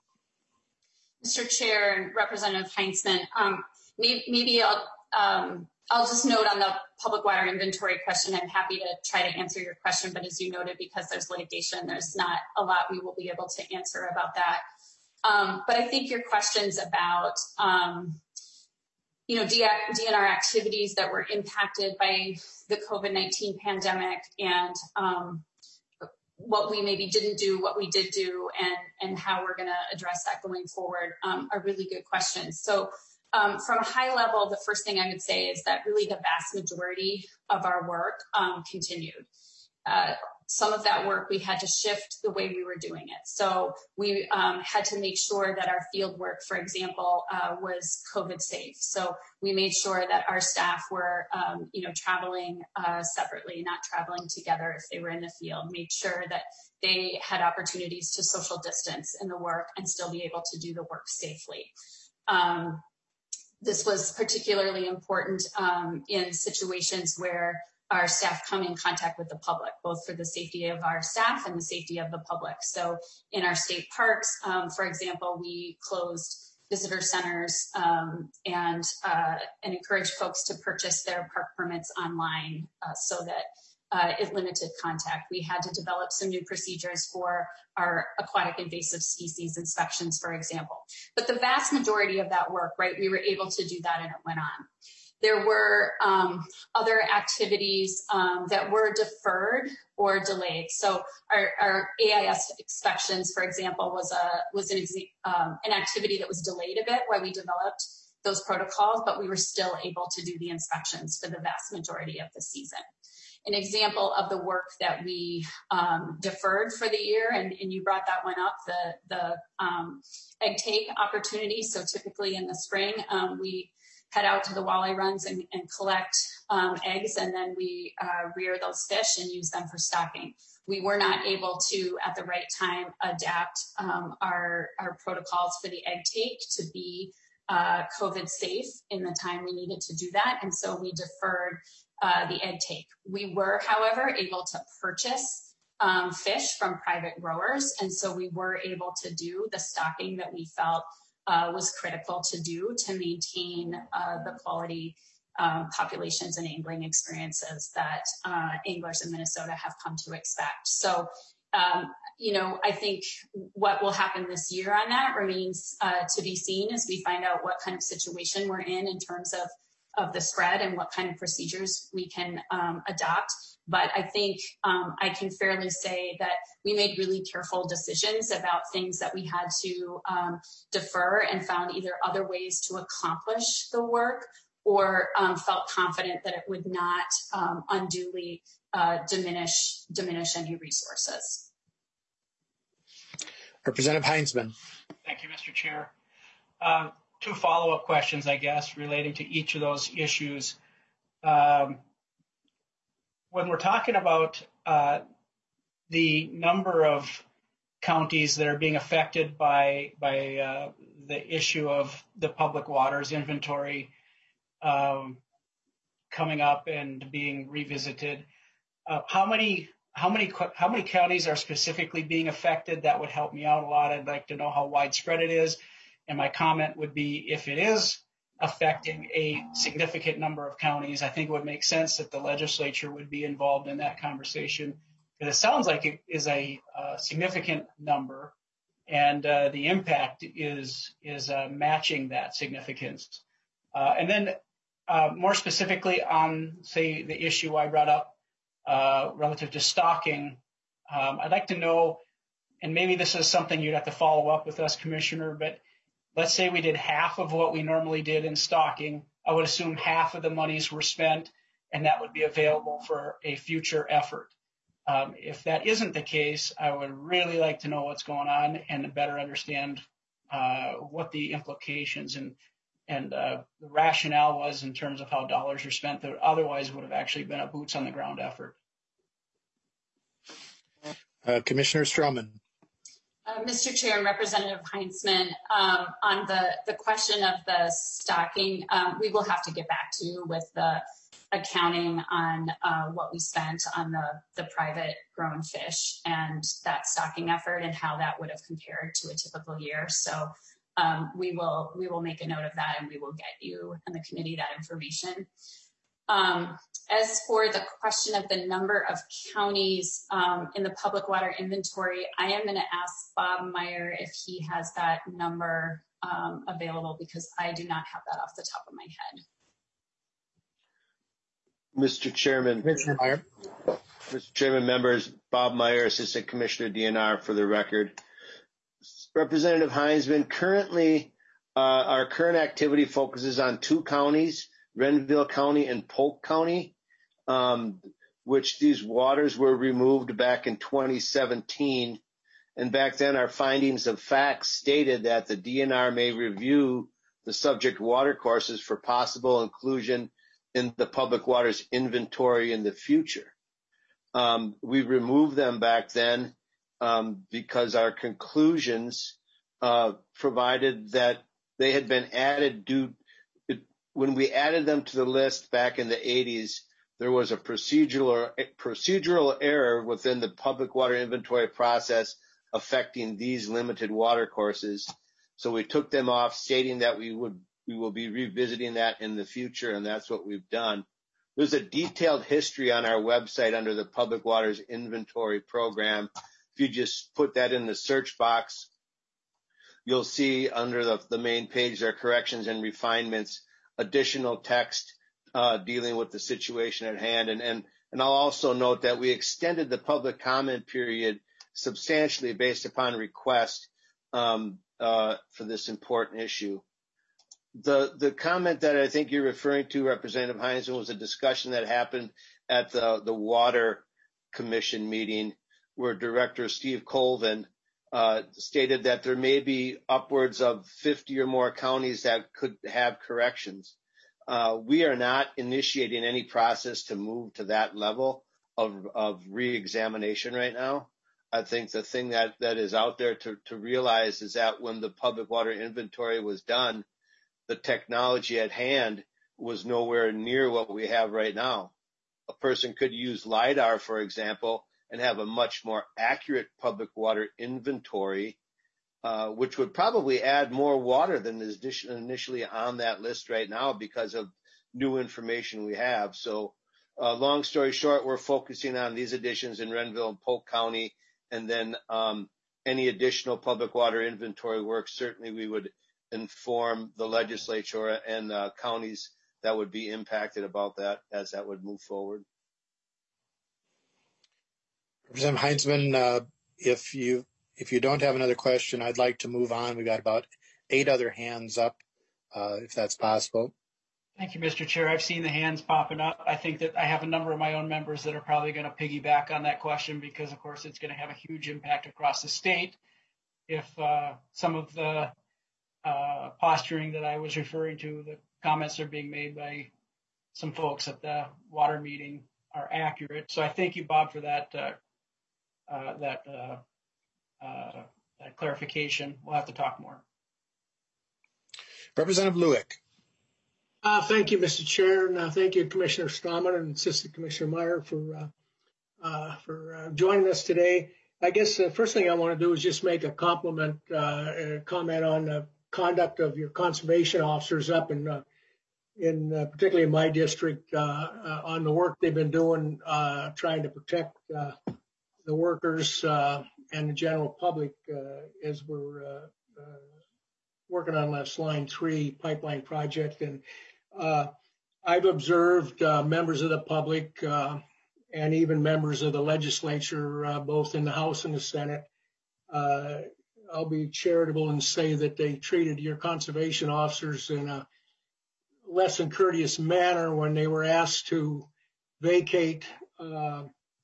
Mister Chair and Representative Heinzman, um, maybe, maybe I'll, um, I'll just note on the public water inventory question, I'm happy to try to answer your question, but as you noted, because there's litigation, there's not a lot we will be able to answer about that. Um, but I think your questions about, um, you know, D N R activities that were impacted by the COVID nineteen pandemic and um, what we maybe didn't do, what we did do, and, and how we're going to address that going forward um, are really good questions. So um, from a high level, the first thing I would say is that really the vast majority of our work um, continued. Uh, some of that work, we had to shift the way we were doing it. So we um, had to make sure that our field work, for example, uh, was COVID safe. So we made sure that our staff were, um, you know, traveling uh, separately, not traveling together if they were in the field, made sure that they had opportunities to social distance in the work and still be able to do the work safely. Um, this was particularly important um, in situations where our staff come in contact with the public, both for the safety of our staff and the safety of the public. So in our state parks, um, for example, we closed visitor centers um, and, uh, and encouraged folks to purchase their park permits online uh, so that uh, it limited contact. We had to develop some new procedures for our aquatic invasive species inspections, for example. But the vast majority of that work, right, we were able to do that and it went on. There were um, other activities um, that were deferred or delayed. So our, our A I S inspections, for example, was a was an um, an activity that was delayed a bit while we developed those protocols, but we were still able to do the inspections for the vast majority of the season. An example of the work that we um, deferred for the year, and, and you brought that one up, the the um, egg take opportunity. So typically in the spring, um, we head out to the walleye runs and, and collect um, eggs, and then we uh, rear those fish and use them for stocking. We were not able to, at the right time, adapt um, our, our protocols for the egg take to be uh, COVID safe in the time we needed to do that, and so we deferred uh, the egg take. We were, however, able to purchase um, fish from private growers, and so we were able to do the stocking that we felt Uh, was critical to do to maintain uh, the quality um, populations and angling experiences that uh, anglers in Minnesota have come to expect. So, um, you know, I think what will happen this year on that remains uh, to be seen as we find out what kind of situation we're in in terms of, of the spread and what kind of procedures we can um, adopt. But I think um, I can fairly say that we made really careful decisions about things that we had to um, defer and found either other ways to accomplish the work or um, felt confident that it would not um, unduly uh, diminish diminish any resources. Representative Heinzman. Thank you, Mister Chair. Uh, two follow-up questions, I guess, relating to each of those issues. Um, When we're talking about uh, the number of counties that are being affected by by uh, the issue of the public waters inventory um, coming up and being revisited, uh, how many how many how many counties are specifically being affected? That would help me out a lot. I'd like to know how widespread it is, and my comment would be if it is affecting a significant number of counties, I think it would make sense that the legislature would be involved in that conversation, because it sounds like it is a uh, significant number, and uh, the impact is is uh, matching that significance. Uh, and then uh, more specifically on, say, the issue I brought up uh, relative to stocking, um, I'd like to know, and maybe this is something you'd have to follow up with us, Commissioner, but let's say we did half of what we normally did in stocking. I would assume half of the monies were spent, and that would be available for a future effort. Um, if that isn't the case, I would really like to know what's going on and better understand uh, what the implications and and uh, the rationale was in terms of how dollars are spent that otherwise would have actually been a boots on the ground effort. Uh, Commissioner Stroman. Uh, Mister Chair and Representative Heinzman, um, on the, the question of the stocking, um, we will have to get back to you with the accounting on uh, what we spent on the, the private grown fish and that stocking effort and how that would have compared to a typical year. So um, we will we will make a note of that and we will get you and the committee that information. Um, as for the question of the number of counties um, in the public water inventory, I am going to ask Bob Meyer if he has that number um, available because I do not have that off the top of my head. Mister Chairman, Commissioner Meyer. Mister Chairman, members, Bob Meyer, Assistant Commissioner D N R for the record. Representative Heinzman, currently uh, our current activity focuses on two counties, Renville County and Polk County, um, which these waters were removed back in twenty seventeen. And back then our findings of fact stated that the D N R may review the subject water courses for possible inclusion in the public waters inventory in the future. Um, we removed them back then um, because our conclusions uh, provided that they had been added due when we added them to the list back in the eighties, there was a procedural procedural error within the public water inventory process affecting these limited water courses. So we took them off, stating that we would we will be revisiting that in the future, and that's what we've done. There's a detailed history on our website under the Public Waters Inventory Program. If you just put that in the search box, you'll see under the, the main page there are corrections and refinements, additional text uh, dealing with the situation at hand. And, and, and I'll also note that we extended the public comment period substantially based upon request um, uh, for this important issue. The, the comment that I think you're referring to, Representative Heinzman, was a discussion that happened at the, the Water Commission meeting where Director Steve Colvin uh, stated that there may be upwards of fifty or more counties that could have corrections. Uh, we are not initiating any process to move to that level of, of re-examination right now. I think the thing that, that is out there to, to realize is that when the public water inventory was done, the technology at hand was nowhere near what we have right now. A person could use LiDAR, for example, and have a much more accurate public water inventory, uh, which would probably add more water than is initially on that list right now because of new information we have. So uh, long story short, we're focusing on these additions in Renville and Polk County, and then um, any additional public water inventory work, certainly we would inform the legislature and uh, counties that would be impacted about that as that would move forward. Representative Heinzman, uh, if you if you don't have another question, I'd like to move on. We've got about eight other hands up, uh, if that's possible. Thank you, Mister Chair. I've seen the hands popping up. I think that I have a number of my own members that are probably going to piggyback on that question because, of course, it's going to have a huge impact across the state if uh, some of the uh, posturing that I was referring to, the comments that are being made by some folks at the water meeting are accurate. So I thank you, Bob, for that uh, uh, that, uh, uh, that clarification. We'll have to talk more. Representative Lueck. Uh, thank you, Mister Chair, and uh, thank you, Commissioner Stroman and Assistant Commissioner Meyer for uh, uh, for uh, joining us today. I guess the first thing I want to do is just make a compliment, uh, a comment on the conduct of your conservation officers up in, uh, in uh, particularly in my district, uh, uh, on the work they've been doing, uh, trying to protect uh, the workers uh, and the general public uh, as we're uh, uh, working on this Line three pipeline project. And Uh, I've observed uh, members of the public uh, and even members of the legislature, uh, both in the House and the Senate. Uh, I'll be charitable and say that they treated your conservation officers in a less than courteous manner when they were asked to vacate uh,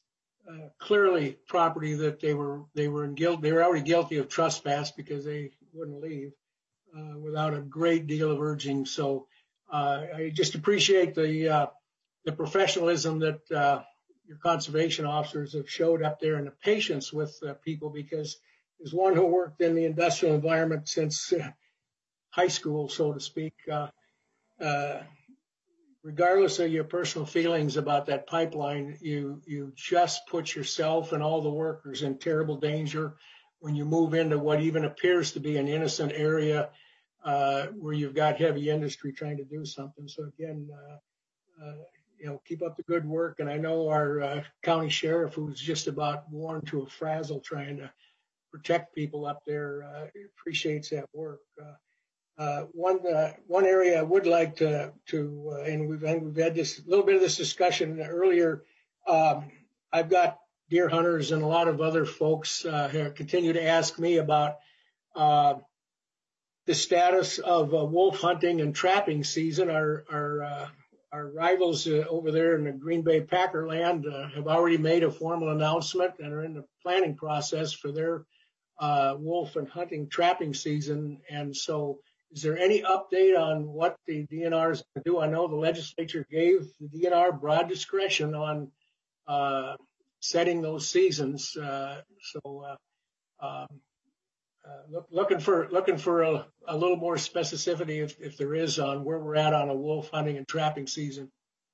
uh, clearly property that they were they were in guilt. They were already guilty of trespass because they wouldn't leave uh, without a great deal of urging. So uh, I just appreciate the uh, the professionalism that uh, your conservation officers have showed up there and the patience with uh, people, because as one who worked in the industrial environment since uh, high school, so to speak, uh, uh, regardless of your personal feelings about that pipeline, you you just put yourself and all the workers in terrible danger when you move into what even appears to be an innocent area uh, where you've got heavy industry trying to do something. So again, uh, uh, you know, keep up the good work. And I know our uh, county sheriff, who's just about worn to a frazzle trying to protect people up there, uh, appreciates that work. Uh, Uh, one uh, one area I would like to to uh, and we've and we've had this little bit of this discussion earlier. Um, I've got deer hunters and a lot of other folks uh, who continue to ask me about uh, the status of uh, wolf hunting and trapping season. Our our uh, our rivals uh, over there in the Green Bay Packer land uh, have already made a formal announcement and are in the planning process for their uh, wolf and hunting trapping season. And so, is there any update on what the D N R is going to do? I know the legislature gave the D N R broad discretion on uh, setting those seasons. Uh, so, uh, um, uh, look, looking for looking for a, a little more specificity, if, if there is, on where we're at on a wolf hunting and trapping season.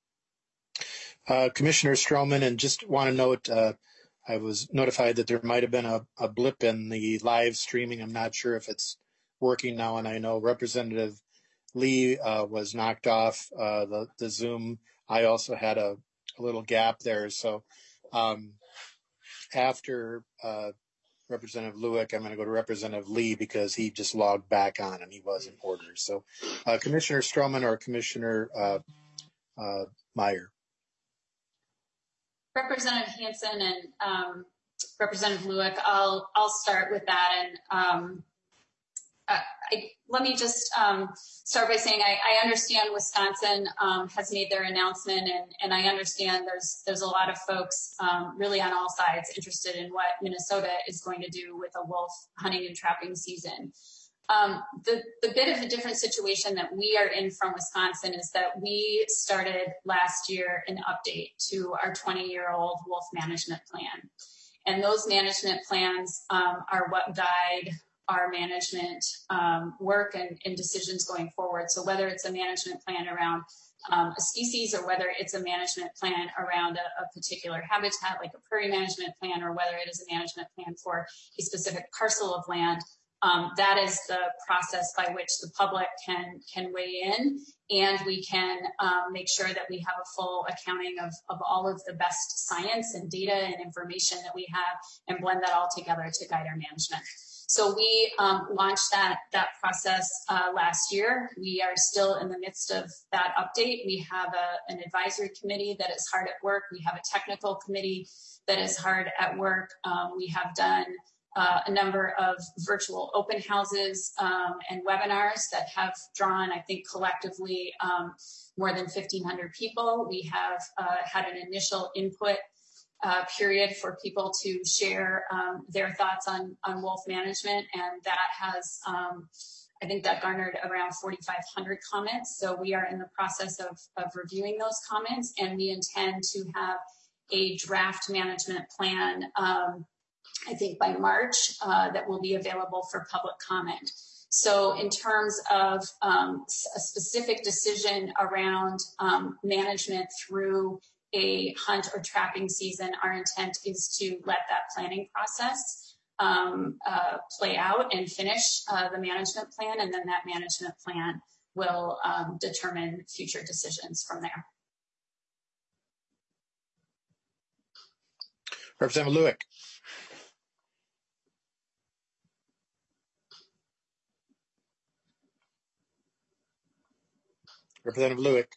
Uh, Commissioner Stroman, and just want to note, uh, I was notified that there might have been a, a blip in the live streaming. I'm not sure if it's working now, and I know Representative Lee uh, was knocked off uh, the, the Zoom. I also had a, a little gap there. So um, after uh, Representative Lueck, I'm going to go to Representative Lee because he just logged back on and he was in order. So uh, Commissioner Stroman or Commissioner uh, uh, Meyer. Representative Hansen and um, Representative Lueck, I'll I'll start with that. And um, Uh, I, let me just um, start by saying I, I understand Wisconsin um, has made their announcement, and, and I understand there's there's a lot of folks um, really on all sides interested in what Minnesota is going to do with a wolf hunting and trapping season. Um, the, the bit of a different situation that we are in from Wisconsin is that we started last year an update to our twenty-year-old wolf management plan. And those management plans um, are what guide our management um, work and, and decisions going forward. So whether it's a management plan around um, a species, or whether it's a management plan around a, a particular habitat, like a prairie management plan, or whether it is a management plan for a specific parcel of land, um, that is the process by which the public can can weigh in, and we can um, make sure that we have a full accounting of, of all of the best science and data and information that we have, and blend that all together to guide our management. So we um, launched that that process uh, last year. We are still in the midst of that update. We have a, an advisory committee that is hard at work. We have a technical committee that is hard at work. Um, we have done uh, a number of virtual open houses um, and webinars that have drawn, I think, collectively um, more than fifteen hundred people. We have uh, had an initial input Uh, period for people to share um, their thoughts on, on wolf management, and that has, um, I think that garnered around forty-five hundred comments. So we are in the process of, of reviewing those comments, and we intend to have a draft management plan, um, I think by March, uh, that will be available for public comment. So in terms of um, a specific decision around um, management through a hunt or trapping season, our intent is to let that planning process um, uh, play out and finish uh, the management plan, and then that management plan will um, determine future decisions from there. Representative Lueck. Representative Lueck.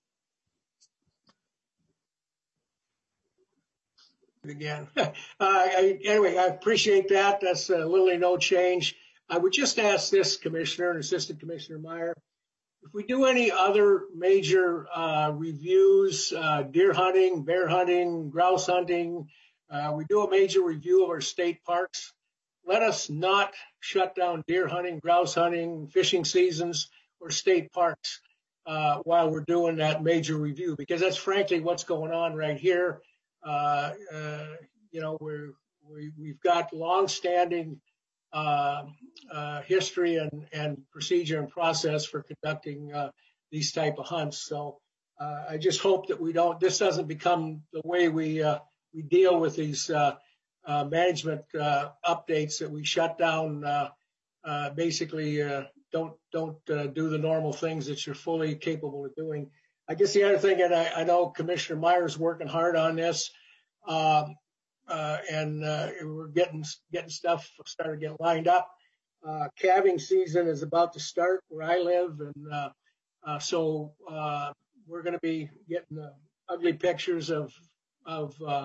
Again. Uh, I, anyway, I appreciate that. That's uh, literally no change. I would just ask this Commissioner and Assistant Commissioner Meyer, if we do any other major uh, reviews, uh, deer hunting, bear hunting, grouse hunting, uh, we do a major review of our state parks. Let us not shut down deer hunting, grouse hunting, fishing seasons, or state parks uh, while we're doing that major review, because that's frankly what's going on right here. Uh, uh, you know, we're, we, we've got longstanding uh, uh, history and, and procedure and process for conducting uh, these type of hunts. So uh, I just hope that we don't, this doesn't become the way we uh, we deal with these uh, uh, management uh, updates, that we shut down, uh, uh, basically uh, don't don't uh, do the normal things that you're fully capable of doing. I guess the other thing, and I, I know Commissioner Myers working hard on this, um, uh, and uh, we're getting getting stuff started to get lined up. Uh, calving season is about to start where I live, and uh, uh, so uh, we're going to be getting uh, ugly pictures of of uh,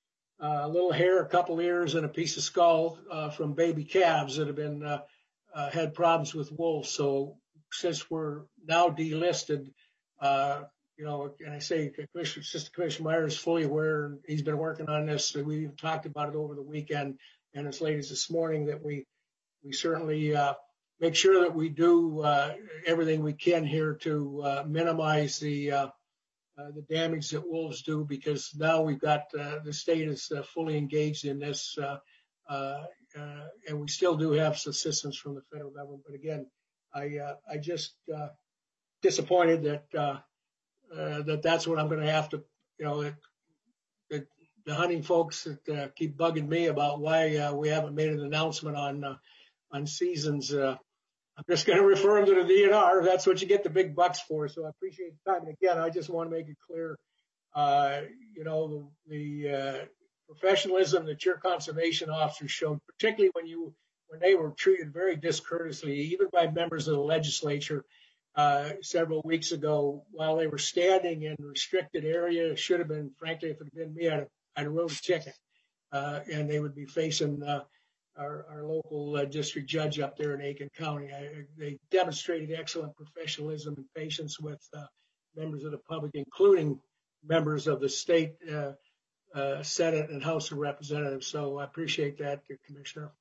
a little hair, a couple ears, and a piece of skull uh, from baby calves that have been uh, uh, had problems with wolves. So since we're now delisted, uh, you know, and I say Commissioner, Assistant Commissioner Meyer is fully aware, and he's been working on this. We talked about it over the weekend, and as late as this morning, that we we certainly uh, make sure that we do uh, everything we can here to uh, minimize the uh, Uh, the damage that wolves do, because now we've got uh, the state is uh, fully engaged in this, uh, uh, uh, and we still do have assistance from the federal government. But again, I uh, I just uh, disappointed that uh, uh, that that's what I'm going to have to, you know, that, that the hunting folks that uh, keep bugging me about why uh, we haven't made an announcement on uh, on seasons. Uh, I'm just going to refer them to the D N R. That's what you get the big bucks for. So I appreciate the time. And again, I just want to make it clear, uh, you know, the, the uh, professionalism that your conservation officers showed, particularly when you when they were treated very discourteously, even by members of the legislature uh, several weeks ago, while they were standing in restricted area. Should have been, frankly, if it had been me, I'd have, I'd have wrote a ticket, uh, and they would be facing. Uh, Our, our local uh, district judge up there in Aiken County. I, they demonstrated excellent professionalism and patience with uh, members of the public, including members of the state uh, uh, Senate and House of Representatives. So I appreciate that, Commissioner.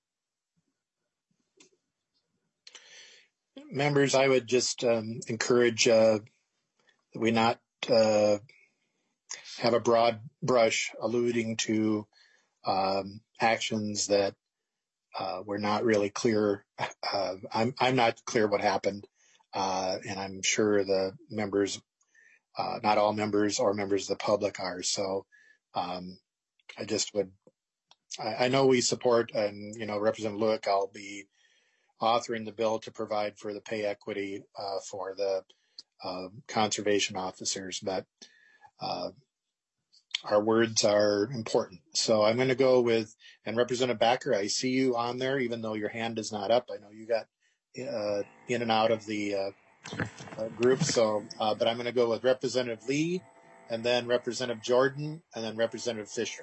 Members, I would just um, encourage uh, that we not uh, have a broad brush alluding to um, actions that Uh, we're not really clear. Uh, I'm, I'm not clear what happened. Uh, and I'm sure the members, uh, not all members or members of the public are. So, um, I just would, I, I know we support, and, you know, Representative Lueck, I'll be authoring the bill to provide for the pay equity, uh, for the, uh, conservation officers, but, uh, our words are important. So I'm going to go with, and Representative Backer, I see you on there, even though your hand is not up. I know you got uh, in and out of the uh, uh, group. So, uh, but I'm going to go with Representative Lee, and then Representative Jordan, and then Representative Fisher.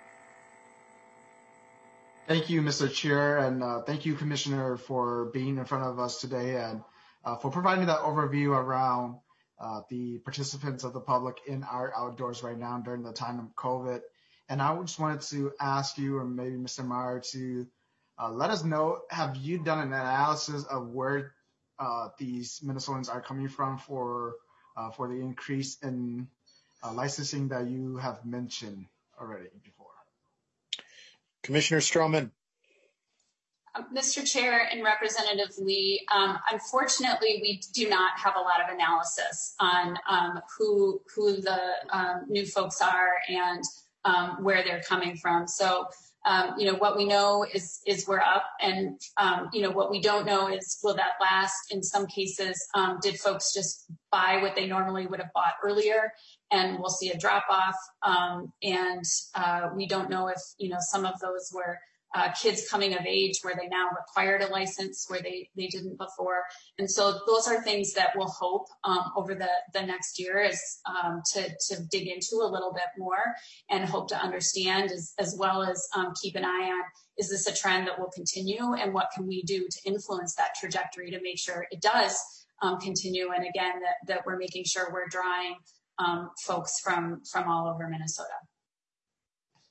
Thank you, Mister Chair, and uh, thank you, Commissioner, for being in front of us today and uh, for providing that overview around Uh, the participants of the public in our outdoors right now during the time of COVID. And I just wanted to ask you, or maybe Mister Meyer, to uh, let us know, have you done an analysis of where uh, these Minnesotans are coming from for uh, for the increase in uh, licensing that you have mentioned already before? Commissioner Stroman. Um, Mister Chair and Representative Lee, um, unfortunately, we do not have a lot of analysis on um, who who the um, new folks are and um, where they're coming from. So, um, you know, what we know is is we're up, and um, you know, what we don't know is will that last? In some cases, um, did folks just buy what they normally would have bought earlier, and we'll see a drop off. Um, and uh, we don't know if you know some of those were. Uh, kids coming of age where they now required a license where they, they didn't before. And so those are things that we'll hope um, over the, the next year is um, to, to dig into a little bit more and hope to understand, as, as well as um, keep an eye on, is this a trend that will continue, and what can we do to influence that trajectory to make sure it does um, continue, and again, that, that we're making sure we're drawing um, folks from, from all over Minnesota.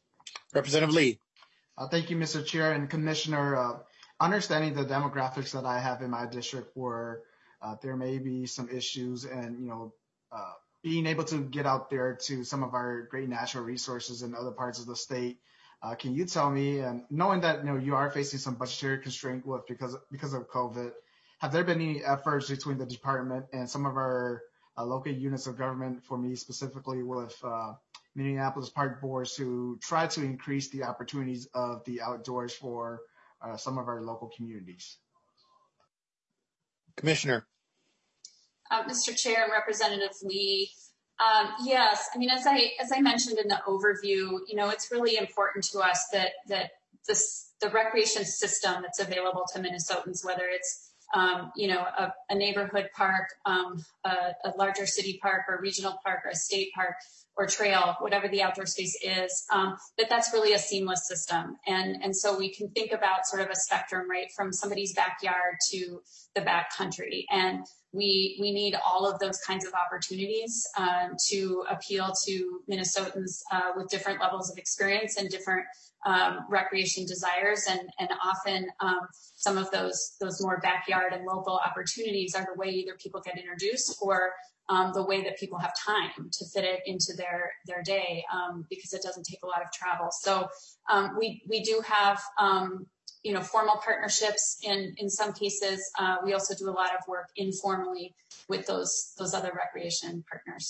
Representative Lee. Uh, thank you, Mister Chair and Commissioner. Uh, understanding the demographics that I have in my district where uh, there may be some issues and, you know, uh, being able to get out there to some of our great natural resources in other parts of the state. Uh, can you tell me, and knowing that, you know, you are facing some budgetary constraint with because, because of COVID, have there been any efforts between the department and some of our uh, local units of government, for me specifically with uh, Minneapolis Park Boards, to try to increase the opportunities of the outdoors for uh, some of our local communities? Commissioner. Uh, Mister Chair and Representative Lee, um, yes, I mean, as I as I mentioned in the overview, you know, it's really important to us that that this the recreation system that's available to Minnesotans, whether it's um, you know a, a neighborhood park, um, a, a larger city park, or a regional park, or a state park, or trail, whatever the outdoor space is, um, that that's really a seamless system. And, and so we can think about sort of a spectrum, right, from somebody's backyard to the backcountry. And we we need all of those kinds of opportunities um, to appeal to Minnesotans uh, with different levels of experience and different um, recreation desires. And, and often um, some of those, those more backyard and local opportunities are the way either people get introduced or Um, the way that people have time to fit it into their their day, um, because it doesn't take a lot of travel. So um, we we do have um, you know formal partnerships in in some cases. Uh, we also do a lot of work informally with those those other recreation partners.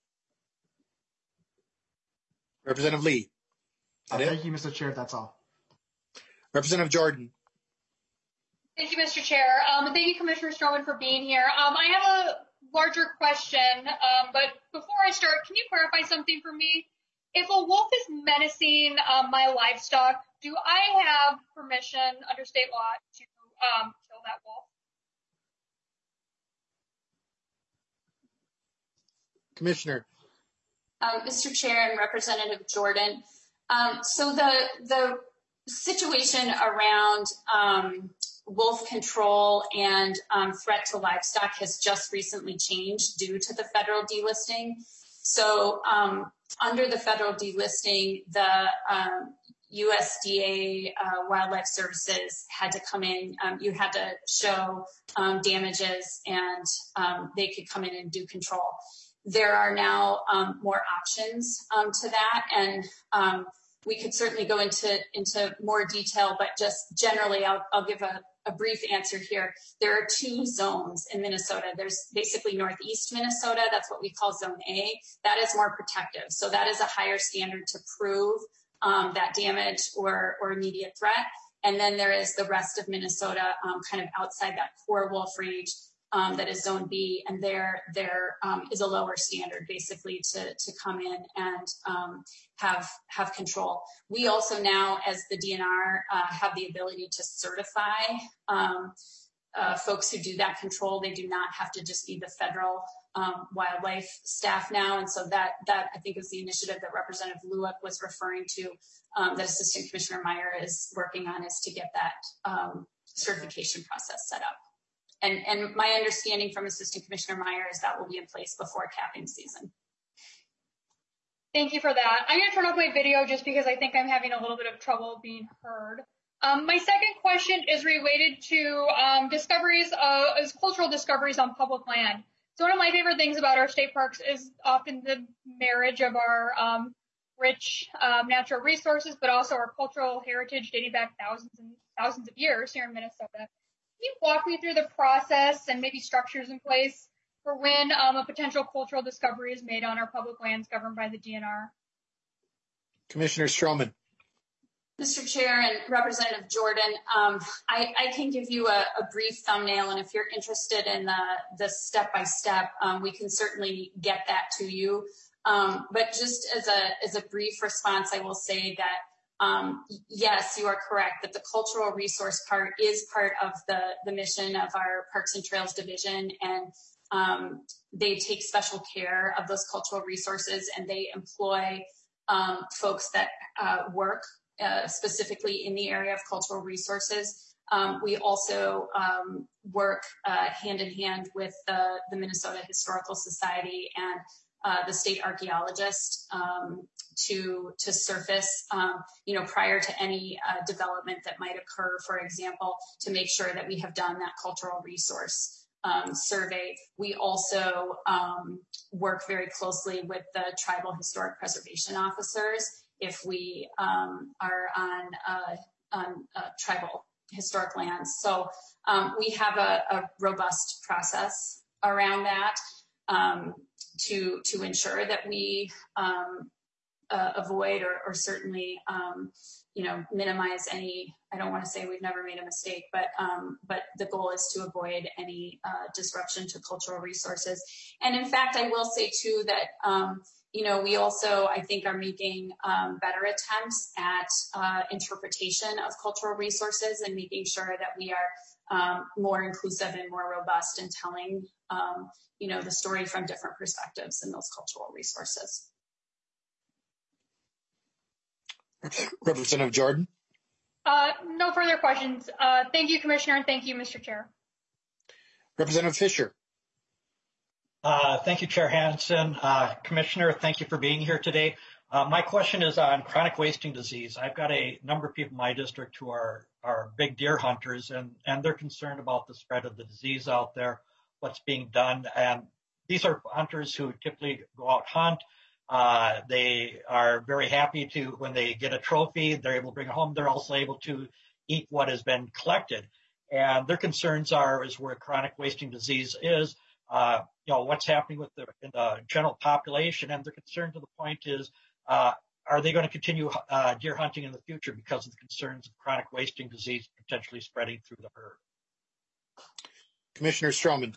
Representative Lee. Uh, thank you, Mister Chair. That's all. Representative Jordan. Thank you, Mister Chair. Um, and thank you, Commissioner Stroman, for being here. Um, I have a larger question, um, but before I start, can you clarify something for me? If a wolf is menacing um, my livestock, do I have permission under state law to um, kill that wolf? Commissioner. Um, Mister Chair and Representative Jordan, um, so the the situation around um, wolf control and um, threat to livestock has just recently changed due to the federal delisting. So um, under the federal delisting, the um, U S D A uh, Wildlife Services had to come in. Um, you had to show um, damages, and um, they could come in and do control. There are now um, more options um, to that, and um, we could certainly go into into more detail, but just generally, I'll, I'll give a, a brief answer here. There are two zones in Minnesota. There's basically northeast Minnesota. That's what we call Zone A. That is more protective. So that is a higher standard to prove um, that damage or, or immediate threat. And then there is the rest of Minnesota, um, kind of outside that core wolf range. Um, that is Zone B, and there there um, is a lower standard basically to to come in and um, have have control. We also now, as the D N R, uh, have the ability to certify um, uh, folks who do that control. They do not have to just be the federal um, wildlife staff now, and so that that I think is the initiative that Representative Lueck was referring to, um, that Assistant Commissioner Meyer is working on, is to get that um, certification process set up. And, and my understanding from Assistant Commissioner Meyer is that will be in place before capping season. Thank you for that. I'm going to turn off my video just because I think I'm having a little bit of trouble being heard. Um, my second question is related to um, discoveries, uh, is cultural discoveries on public land. So one of my favorite things about our state parks is often the marriage of our um, rich um, natural resources, but also our cultural heritage dating back thousands and thousands of years here in Minnesota. Can you walk me through the process and maybe structures in place for when um, a potential cultural discovery is made on our public lands governed by the D N R? Commissioner Stroman. Mister Chair and Representative Jordan, um, I, I can give you a, a brief thumbnail, and if you're interested in the, the step-by-step, um, we can certainly get that to you. Um, but just as a, as a brief response, I will say that Um, yes, you are correct that the cultural resource part is part of the, the mission of our Parks and Trails Division, and um, they take special care of those cultural resources, and they employ um, folks that uh, work uh, specifically in the area of cultural resources. Um, we also um, work uh, hand in hand with the, the Minnesota Historical Society and uh, the state archaeologist um, to to surface, um, you know, prior to any uh, development that might occur, for example, to make sure that we have done that cultural resource um, survey. We also um, work very closely with the tribal historic preservation officers if we um, are on, uh, on uh, tribal historic lands. So um, we have a, a robust process around that um, to to ensure that we um, uh, avoid or, or certainly um, you know minimize any. I don't want to say we've never made a mistake, but um, but the goal is to avoid any uh, disruption to cultural resources. And in fact, I will say too that um, you know we also I think are making um, better attempts at uh, interpretation of cultural resources and making sure that we are Um, more inclusive and more robust in telling, um, you know, the story from different perspectives in those cultural resources. Representative Jordan. Uh, no further questions. Uh, thank you, Commissioner, and thank you, Mister Chair. Representative Fisher. Uh, thank you, Chair Hansen. Uh, Commissioner, thank you for being here today. Uh, my question is on chronic wasting disease. I've got a number of people in my district who are, are big deer hunters, and, and they're concerned about the spread of the disease out there, what's being done. And these are hunters who typically go out hunt. Uh, they are very happy to, when they get a trophy, they're able to bring it home. They're also able to eat what has been collected. And their concerns are is where chronic wasting disease is, uh, you know, what's happening with the, in the general population. And their concern to the point is, Uh, are they going to continue uh, deer hunting in the future because of the concerns of chronic wasting disease potentially spreading through the herd? Commissioner Stroman.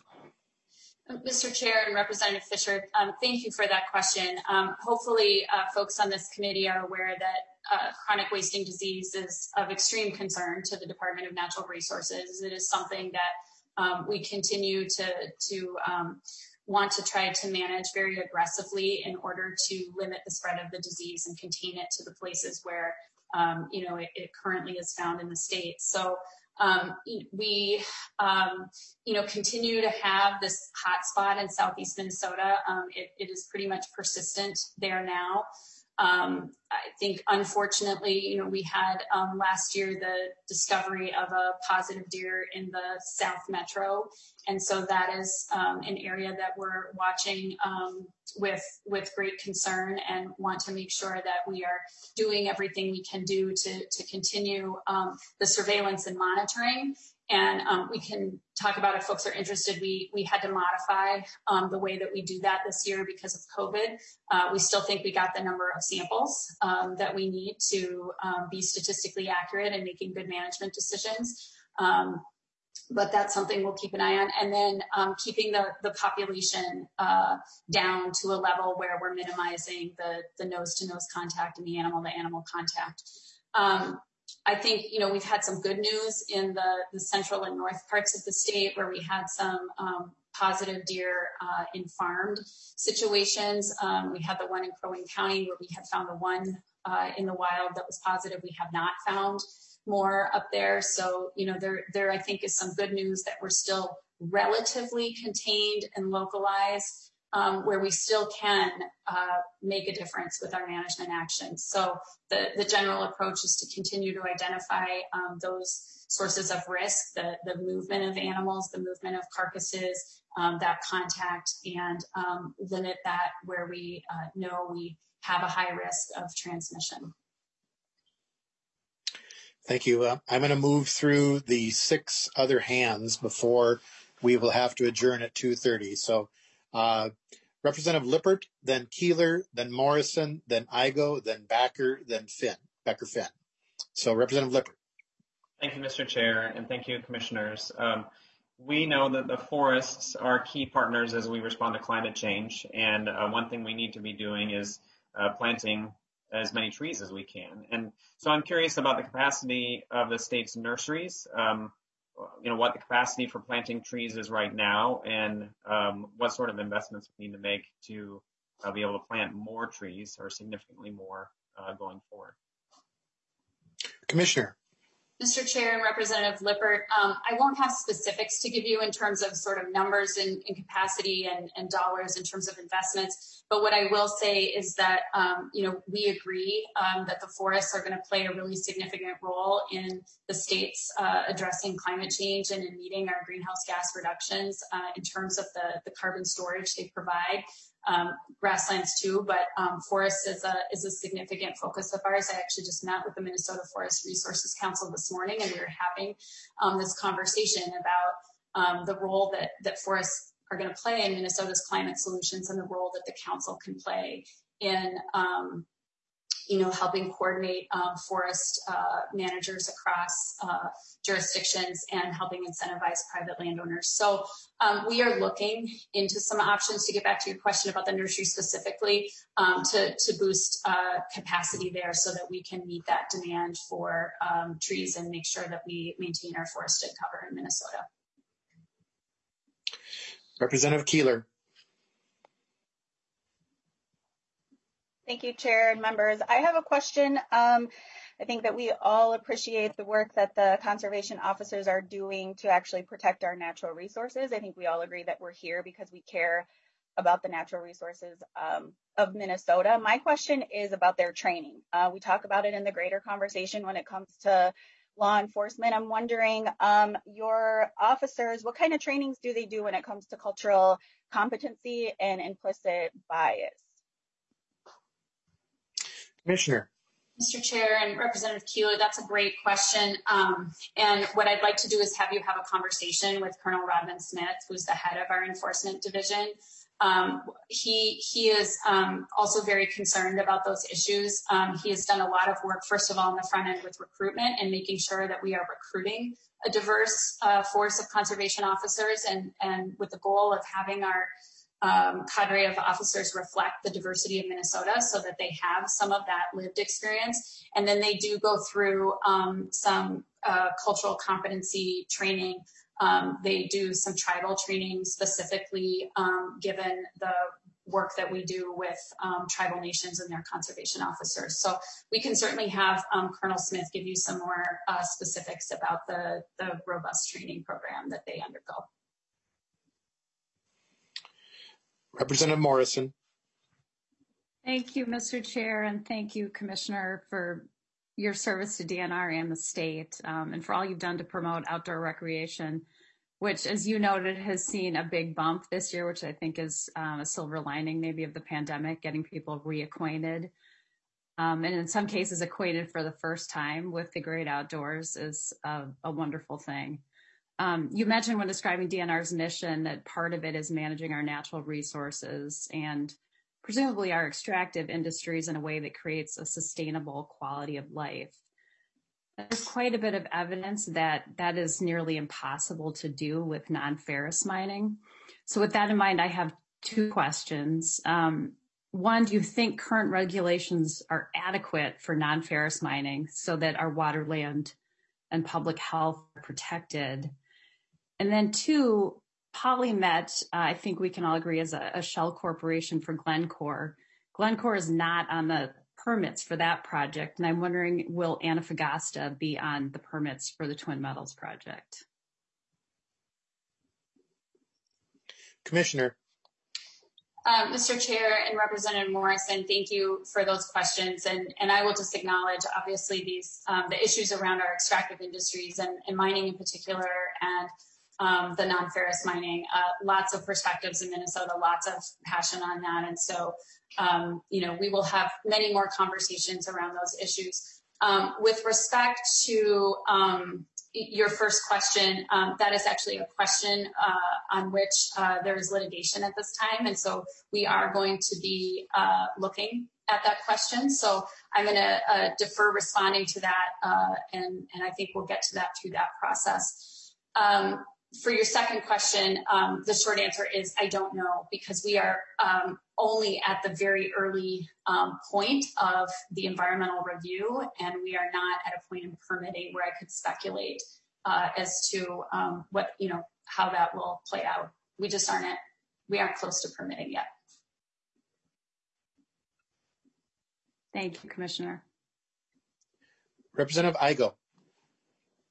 Mister Chair and Representative Fisher, um, thank you for that question. Um, hopefully, uh, folks on this committee are aware that uh, chronic wasting disease is of extreme concern to the Department of Natural Resources. It is something that um, we continue to, to um, want to try to manage very aggressively in order to limit the spread of the disease and contain it to the places where, um, you know, it, it currently is found in the state. So um, we, um, you know, continue to have this hotspot in Southeast Minnesota. Um, it, it is pretty much persistent there now. Um, I think, unfortunately, you know, we had um, last year the discovery of a positive deer in the South Metro. And so that is um, an area that we're watching um, with, with great concern and want to make sure that we are doing everything we can do to, to continue um, the surveillance and monitoring. And um, we can talk about, if folks are interested, we, we had to modify um, the way that we do that this year because of COVID. Uh, we still think we got the number of samples um, that we need to um, be statistically accurate and making good management decisions. Um, but that's something we'll keep an eye on. And then um, keeping the, the population uh, down to a level where we're minimizing the, the nose-to-nose contact and the animal-to-animal contact. Um, I think, you know, we've had some good news in the, the central and north parts of the state where we had some um, positive deer uh, in farmed situations. Um, we had the one in Crow Wing County where we had found the one uh, in the wild that was positive. We have not found more up there. So, you know, there, there I think is some good news that we're still relatively contained and localized. Um, where we still can uh, make a difference with our management actions. So the, the general approach is to continue to identify um, those sources of risk, the, the movement of animals, the movement of carcasses, um, that contact, and um, limit that where we uh, know we have a high risk of transmission. Thank you. Uh, I'm going to move through the six other hands before we will have to adjourn at two thirty. So Uh, Representative Lippert, then Keeler, then Morrison, then Igo, then Backer, then Finn, Becker Finn. So Representative Lippert. Thank you, Mister Chair, and thank you, Commissioners. Um, we know that the forests are key partners as we respond to climate change, and uh, one thing we need to be doing is uh, planting as many trees as we can. And so I'm curious about the capacity of the state's nurseries. Um, you know, what the capacity for planting trees is right now, and um, what sort of investments we need to make to uh, be able to plant more trees, or significantly more, uh, going forward. Commissioner. Mister Chair and Representative Lippert, um, I won't have specifics to give you in terms of sort of numbers and, and capacity and, and dollars in terms of investments. But what I will say is that, um, you know, we agree um, that the forests are going to play a really significant role in the state's uh, addressing climate change and in meeting our greenhouse gas reductions uh, in terms of the, the carbon storage they provide. Um, grasslands too, but um, forests is a is a significant focus of ours. I actually just met with the Minnesota Forest Resources Council this morning, and we were having um, this conversation about um, the role that that forests are going to play in Minnesota's climate solutions and the role that the council can play in um, you know, helping coordinate um, forest uh, managers across uh, jurisdictions and helping incentivize private landowners. So um, we are looking into some options, to get back to your question about the nursery specifically, um, to, to boost uh, capacity there so that we can meet that demand for um, trees and make sure that we maintain our forested cover in Minnesota. Representative Keeler. Thank you, Chair and members. I have a question. Um, I think that we all appreciate the work that the conservation officers are doing to actually protect our natural resources. I think we all agree that we're here because we care about the natural resources um, of Minnesota. My question is about their training. Uh, we talk about it in the greater conversation when it comes to law enforcement. I'm wondering, um, your officers, what kind of trainings do they do when it comes to cultural competency and implicit bias? Commissioner. Mister Chair and Representative Keeler, that's a great question. Um, and what I'd like to do is have you have a conversation with Colonel Rodman Smith, who's the head of our enforcement division. Um, he he is um, also very concerned about those issues. Um, he has done a lot of work, first of all, on the front end with recruitment and making sure that we are recruiting a diverse uh, force of conservation officers, and, and with the goal of having our Um, cadre of officers reflect the diversity of Minnesota so that they have some of that lived experience. And then they do go through um, some uh, cultural competency training. Um, they do some tribal training specifically um, given the work that we do with um, tribal nations and their conservation officers. So we can certainly have um, Colonel Smith give you some more uh, specifics about the, the robust training program that they undergo. Representative Morrison. Thank you, Mister Chair, and thank you, Commissioner, for your service to D N R and the state, um, and for all you've done to promote outdoor recreation, which, as you noted, has seen a big bump this year, which I think is um, a silver lining maybe of the pandemic, getting people reacquainted, um, and in some cases acquainted for the first time with the great outdoors is a, a wonderful thing. Um, you mentioned when describing D N R's mission that part of it is managing our natural resources and presumably our extractive industries in a way that creates a sustainable quality of life. There's quite a bit of evidence that that is nearly impossible to do with non-ferrous mining. So with that in mind, I have two questions. Um, one, do you think current regulations are adequate for non-ferrous mining so that our water, land, and public health are protected? And then two, Polymet, uh, I think we can all agree, is a, a shell corporation for Glencore. Glencore is not on the permits for that project, and I'm wondering, will Antofagasta be on the permits for the Twin Metals project? Commissioner. Um, Mister Chair and Representative Morrison, thank you for those questions. And, and I will just acknowledge, obviously, these um, the issues around our extractive industries and, and mining in particular, and um, the non-ferrous mining. Uh, lots of perspectives in Minnesota, lots of passion on that. And so, um, you know, we will have many more conversations around those issues. Um, with respect to um, your first question, um, that is actually a question uh, on which uh, there is litigation at this time. And so we are going to be uh, looking at that question. So I'm going to uh, defer responding to that, uh, and, and I think we'll get to that through that process. Um, for your second question, um, the short answer is I don't know, because we are um, only at the very early um, point of the environmental review, and we are not at a point in permitting where I could speculate uh, as to um, what, you know, how that will play out. We just aren't at, we aren't close to permitting yet. Thank you, Commissioner. Representative Igo.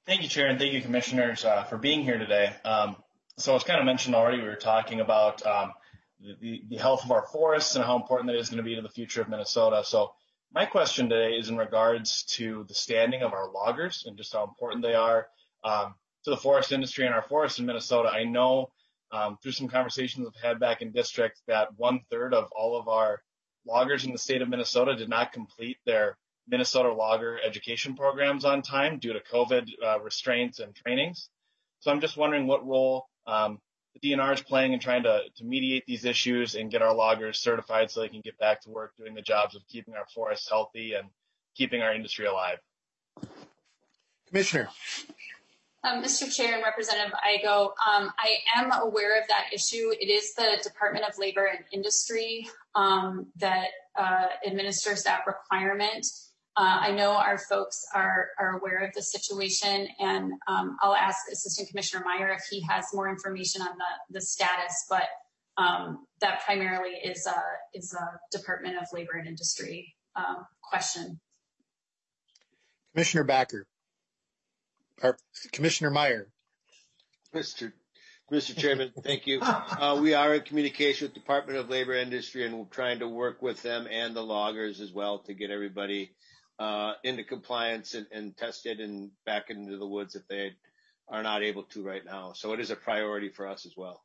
Thank you, Chair, and thank you, Commissioners, uh, for being here today. Um, so as kind of mentioned already, we were talking about um, the, the health of our forests and how important that is going to be to the future of Minnesota. So my question today is in regards to the standing of our loggers and just how important they are um, to the forest industry and our forests in Minnesota. I know um, through some conversations I've had back in district that one third of all of our loggers in the state of Minnesota did not complete their Minnesota logger education programs on time due to COVID uh, restraints and trainings. So I'm just wondering what role um, the D N R is playing in trying to, to mediate these issues and get our loggers certified so they can get back to work doing the jobs of keeping our forests healthy and keeping our industry alive. Commissioner. Um, Mister Chair and Representative Igo, um, I am aware of that issue. It is the Department of Labor and Industry um, that uh, administers that requirement. Uh, I know our folks are, are aware of the situation, and um, I'll ask Assistant Commissioner Meyer if he has more information on the, the status, but um, that primarily is a, is a Department of Labor and Industry um, question. Commissioner Backer. Or Commissioner Meyer. Mister Mister Chairman, thank you. Uh, we are in communication with the Department of Labor and Industry, and we're trying to work with them and the loggers as well to get everybody uh, into compliance and, and tested and back into the woods if they are not able to right now. So it is a priority for us as well.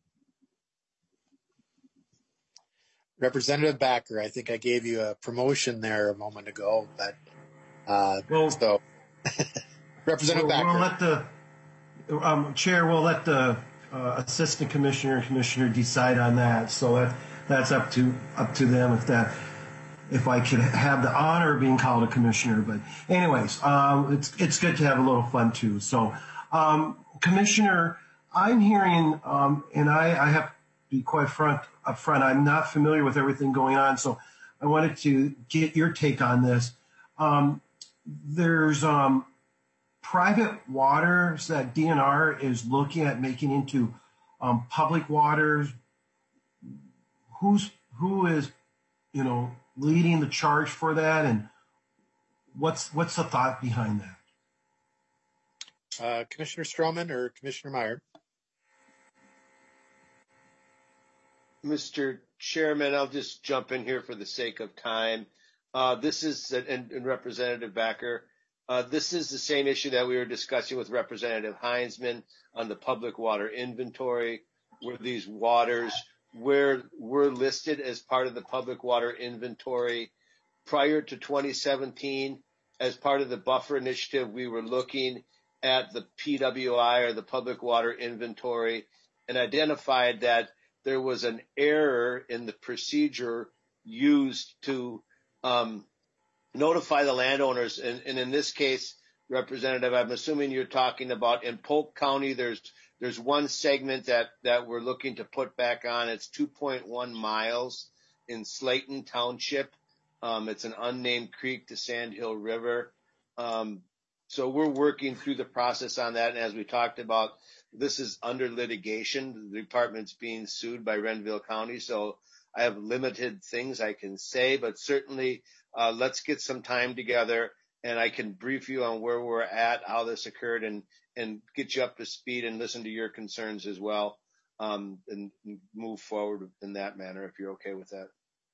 Representative Backer, I think I gave you a promotion there a moment ago, but uh, well, so Representative we'll, Backer. We'll let the um, Chair, we'll let the uh, Assistant Commissioner and Commissioner decide on that. So that that's up to up to them if that if I could have the honor of being called a commissioner. But anyways, um, it's it's good to have a little fun too. So, um, Commissioner, I'm hearing, um, and I, I have to be quite front up front. I'm not familiar with everything going on, so I wanted to get your take on this. Um, there's um, private waters that D N R is looking at making into um, public waters. Who's who is, you know, leading the charge for that, and what's what's the thought behind that? Uh, Commissioner Stroman or Commissioner Meyer? Mister Chairman, I'll just jump in here for the sake of time. Uh, this is, and, and Representative Backer, uh, this is the same issue that we were discussing with Representative Heinzman on the public water inventory, where these waters were, were listed as part of the public water inventory. Prior to twenty seventeen, as part of the buffer initiative, we were looking at the P W I, or the public water inventory, and identified that there was an error in the procedure used to um, notify the landowners. And, and in this case, Representative, I'm assuming you're talking about in Polk County, there's there's one segment that, that we're looking to put back on. It's two point one miles in Slayton Township. Um, it's an unnamed creek to Sand Hill River. Um, so we're working through the process on that. And as we talked about, this is under litigation. The department's being sued by Renville County. So I have limited things I can say, but certainly uh, let's get some time together and I can brief you on where we're at, how this occurred, and, and get you up to speed and listen to your concerns as well, um, and move forward in that manner if you're okay with that.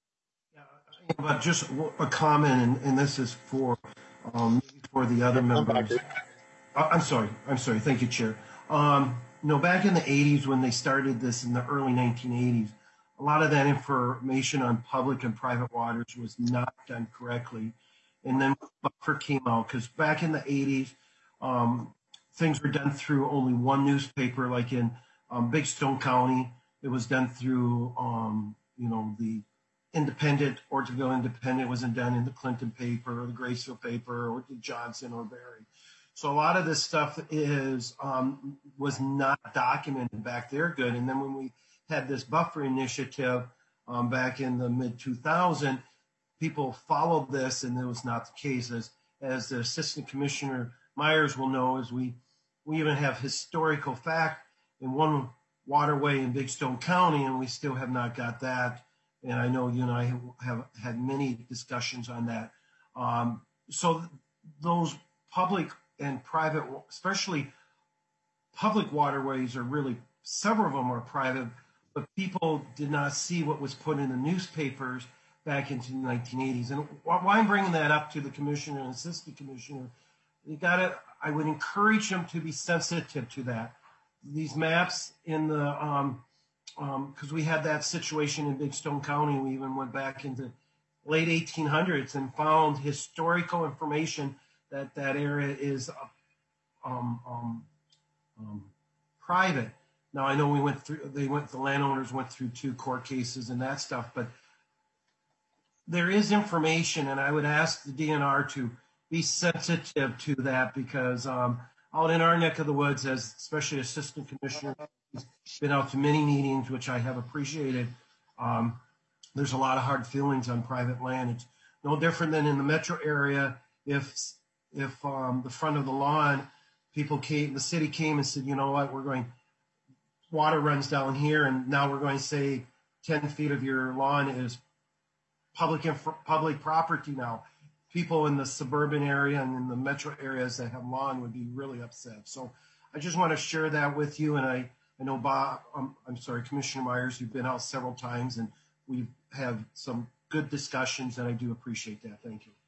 Yeah, but just a comment, and, and this is for um, for the other members. I'm sorry. I'm sorry. Thank you, Chair. Um, you know, back in the eighties when they started this in the early nineteen eighties, a lot of that information on public and private waters was not done correctly. And then buffer came out because back in the eighties, um, things were done through only one newspaper, like in um, Big Stone County. It was done through, um, you know, the Independent, Ortonville Independent. Wasn't done in the Clinton paper or the Graceville paper or the Johnson or Barry. So a lot of this stuff is um, was not documented back there good. And then when we had this buffer initiative um, back in the mid two thousands, people followed this, and it was not the case. As as the Assistant Commissioner Myers will know, as we we even have historical fact in one waterway in Big Stone County, and we still have not got that. And I know you and I have, have had many discussions on that. Um, so th- those public and private, especially public waterways are really, several of them are private, but people did not see what was put in the newspapers back into the nineteen eighties. And why I'm bringing that up to the commissioner and assistant commissioner, you gotta, I would encourage them to be sensitive to that. These maps in the, um, um, cause we had that situation in Big Stone County. We even went back into late eighteen hundreds and found historical information that that area is, um, um, um, private. Now I know we went through, they went, the landowners went through two court cases and that stuff, but there is information, and I would ask the D N R to be sensitive to that, because um, out in our neck of the woods, as especially assistant commissioner, he's been out to many meetings, which I have appreciated. Um, there's a lot of hard feelings on private land. It's no different than in the metro area. If if um, the front of the lawn, people came, the city came and said, you know what, we're going, water runs down here, and now we're going to say ten feet of your lawn is public inf- public property now. People in the suburban area and in the metro areas that have lawn would be really upset. So I just want to share that with you. And I, I know Bob, um, I'm sorry, Commissioner Myers, you've been out several times and we've had some good discussions, and I do appreciate that. Thank you.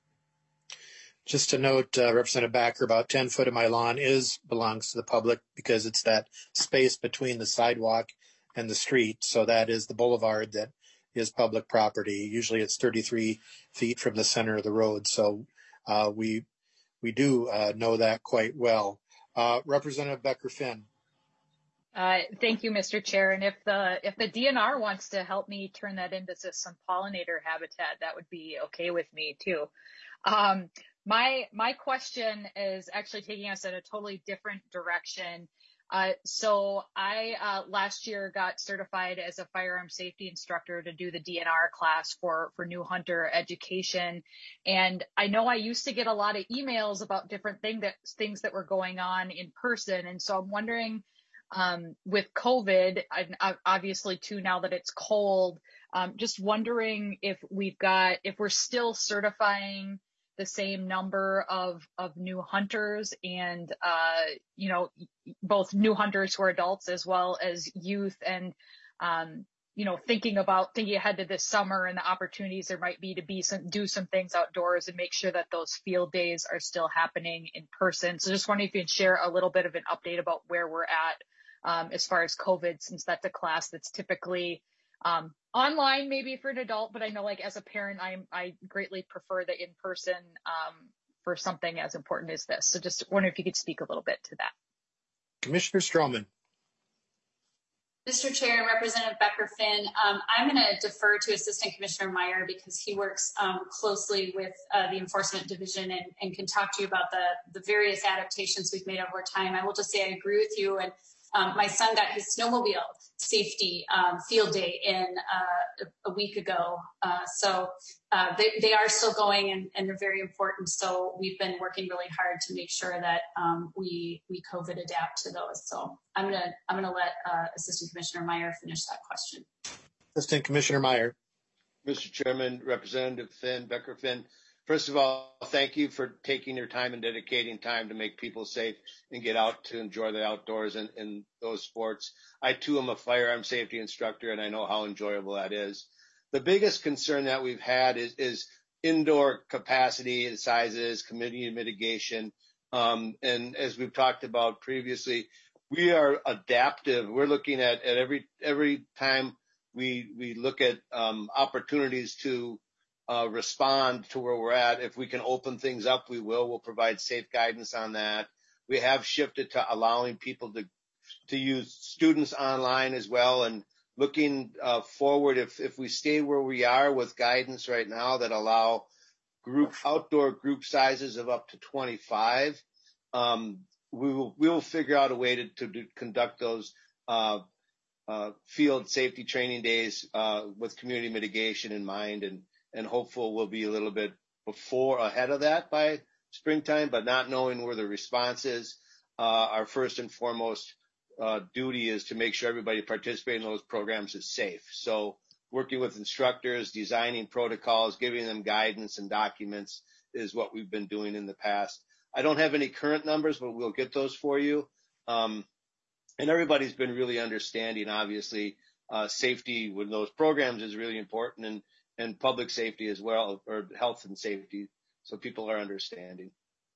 Just to note, uh, Representative Backer, about ten foot of my lawn is belongs to the public because it's that space between the sidewalk and the street. So that is the boulevard that is public property. Usually it's thirty-three feet from the center of the road. So uh, we we do uh, know that quite well. Uh, Representative Becker-Finn. Uh, thank you, Mister Chair. And if the if the D N R wants to help me turn that into some pollinator habitat, that would be okay with me too. Um, my my question is actually taking us in a totally different direction. Uh, so I uh, last year got certified as a firearm safety instructor to do the D N R class for for new hunter education, and I know I used to get a lot of emails about different thing that things that were going on in person, and so I'm wondering, um, with COVID, I, obviously too now that it's cold, um, just wondering if we've got if we're still certifying the same number of, of new hunters and, uh, you know, both new hunters who are adults as well as youth, and, um, you know, thinking about thinking ahead to this summer and the opportunities there might be to be some, do some things outdoors and make sure that those field days are still happening in person. So just wondering if you can share a little bit of an update about where we're at, um, as far as COVID, since that's a class that's typically, um, online maybe for an adult, but I know like as a parent, I I greatly prefer the in-person um, for something as important as this. So just wondering if you could speak a little bit to that. Commissioner Stroman. Mister Chair and Representative Becker-Finn, um, I'm going to defer to Assistant Commissioner Meyer because he works um, closely with uh, the Enforcement Division and, and can talk to you about the, the various adaptations we've made over time. I will just say I agree with you, and Um, my son got his snowmobile safety um, field day in uh, a week ago. Uh, so uh, they, they are still going, and, and they're very important. So we've been working really hard to make sure that um, we we COVID adapt to those. So I'm gonna I'm gonna let uh, Assistant Commissioner Meyer finish that question. Assistant Commissioner Meyer. Mister Chairman, Representative Finn, Becker-Finn. First of all, thank you for taking your time and dedicating time to make people safe and get out to enjoy the outdoors and, and those sports. I, too, am a firearm safety instructor, and I know how enjoyable that is. The biggest concern that we've had is, is indoor capacity and sizes, community mitigation. Um, and as we've talked about previously, we are adaptive. We're looking at, at every every time we, we look at um, opportunities to Uh, respond to where we're at. If we can open things up, we will. We'll provide safe guidance on that. We have shifted to allowing people to to use students online as well, and looking uh, forward, if if we stay where we are with guidance right now that allow group outdoor group sizes of up to twenty-five, um, we will we will figure out a way to, to do, conduct those uh, uh, field safety training days uh, with community mitigation in mind, and and hopeful we'll be a little bit before ahead of that by springtime, but not knowing where the response is. Uh, our first and foremost uh, duty is to make sure everybody participating in those programs is safe. So working with instructors, designing protocols, giving them guidance and documents is what we've been doing in the past. I don't have any current numbers, but we'll get those for you. Um, and everybody's been really understanding, obviously, uh, safety with those programs is really important, and, and public safety as well, or health and safety, so people are understanding.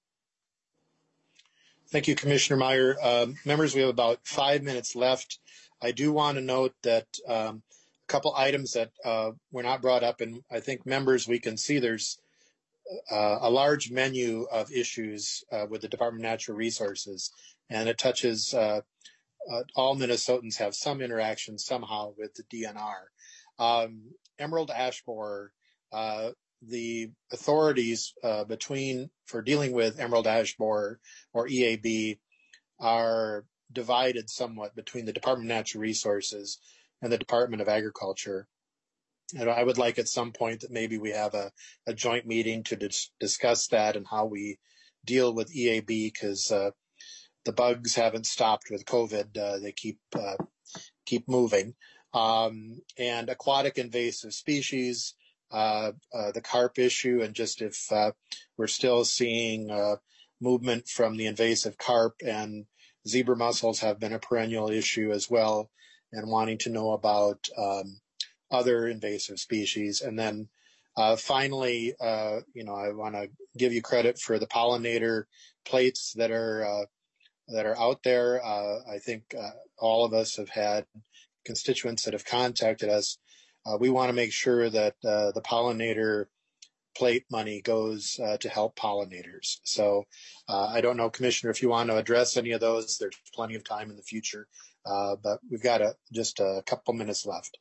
Thank you, Commissioner Meyer. Um, members, we have about five minutes left. I do want to note that um, a couple items that uh, were not brought up, and I think members, we can see there's uh, a large menu of issues uh, with the Department of Natural Resources, and it touches uh, uh, all Minnesotans have some interaction somehow with the D N R. Um, Emerald ash borer, uh, the authorities uh, between for dealing with emerald ash borer or E A B are divided somewhat between the Department of Natural Resources and the Department of Agriculture. And I would like at some point that maybe we have a, a joint meeting to dis- discuss that and how we deal with E A B, because uh, the bugs haven't stopped with COVID. Uh, they keep uh, keep moving. Um, and aquatic invasive species, uh, uh, the carp issue, and just if uh, we're still seeing uh, movement from the invasive carp, and zebra mussels have been a perennial issue as well, and wanting to know about um, other invasive species. And then uh, finally, uh, you know, I want to give you credit for the pollinator plates that are uh, that are out there. Uh, I think uh, all of us have had constituents that have contacted us. Uh, we want to make sure that uh, the pollinator plate money goes uh, to help pollinators. So uh, I don't know, Commissioner, if you want to address any of those. There's plenty of time in the future, uh, but we've got a, just a couple minutes left.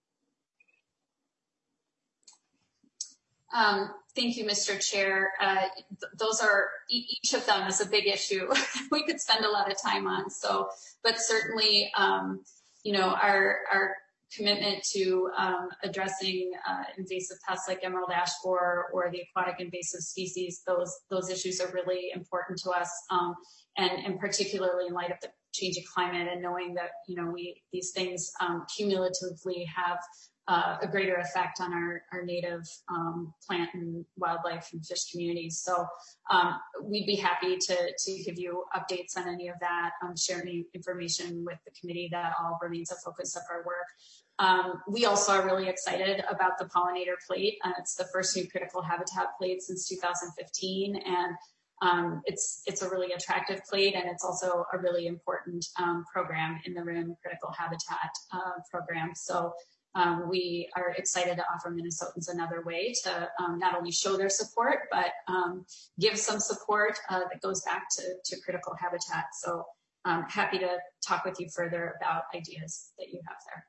Um, thank you, Mister Chair. Uh, th- those are, each of them is a big issue we could spend a lot of time on. So, but certainly, um, you know, our, our commitment to um, addressing uh, invasive pests like emerald ash borer or the aquatic invasive species, those those issues are really important to us, um, and, and particularly in light of the changing climate and knowing that, you know, we these things um, cumulatively have Uh, a greater effect on our, our native um, plant and wildlife and fish communities. So um, we'd be happy to, to give you updates on any of that, um, share any information with the committee. That all remains a focus of our work. Um, we also are really excited about the pollinator plate. Uh, it's the first new critical habitat plate since two thousand fifteen, and um, it's it's a really attractive plate, and it's also a really important um, program in the R I M Critical Habitat uh, program. So Um, we are excited to offer Minnesotans another way to um, not only show their support, but um, give some support uh, that goes back to, to critical habitat. So I'm um, happy to talk with you further about ideas that you have there.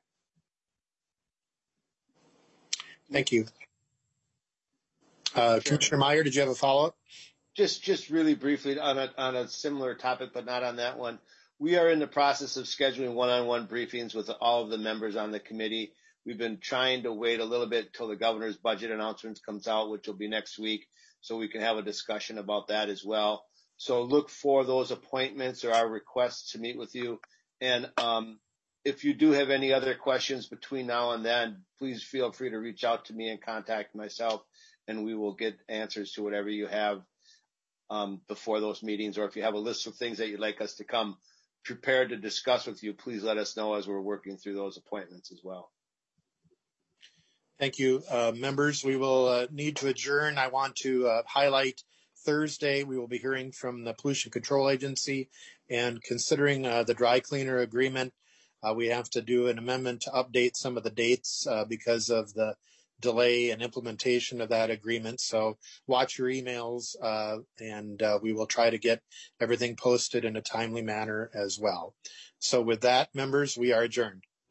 Thank you. Uh, Commissioner Meyer, did you have a follow-up? Just, just really briefly on a, on a similar topic, but not on that one. We are in the process of scheduling one-on-one briefings with all of the members on the committee. We've been trying to wait a little bit till the governor's budget announcements comes out, which will be next week, so we can have a discussion about that as well. So look for those appointments or our requests to meet with you. And um, if you do have any other questions between now and then, please feel free to reach out to me and contact myself, and we will get answers to whatever you have um, before those meetings. Or if you have a list of things that you'd like us to come prepared to discuss with you, please let us know as we're working through those appointments as well. Thank you, uh, members. We will uh, need to adjourn. I want to uh, highlight Thursday, we will be hearing from the Pollution Control Agency, and considering uh, the dry cleaner agreement, uh, we have to do an amendment to update some of the dates uh, because of the delay and implementation of that agreement. So watch your emails, uh, and uh, we will try to get everything posted in a timely manner as well. So with that, members, we are adjourned.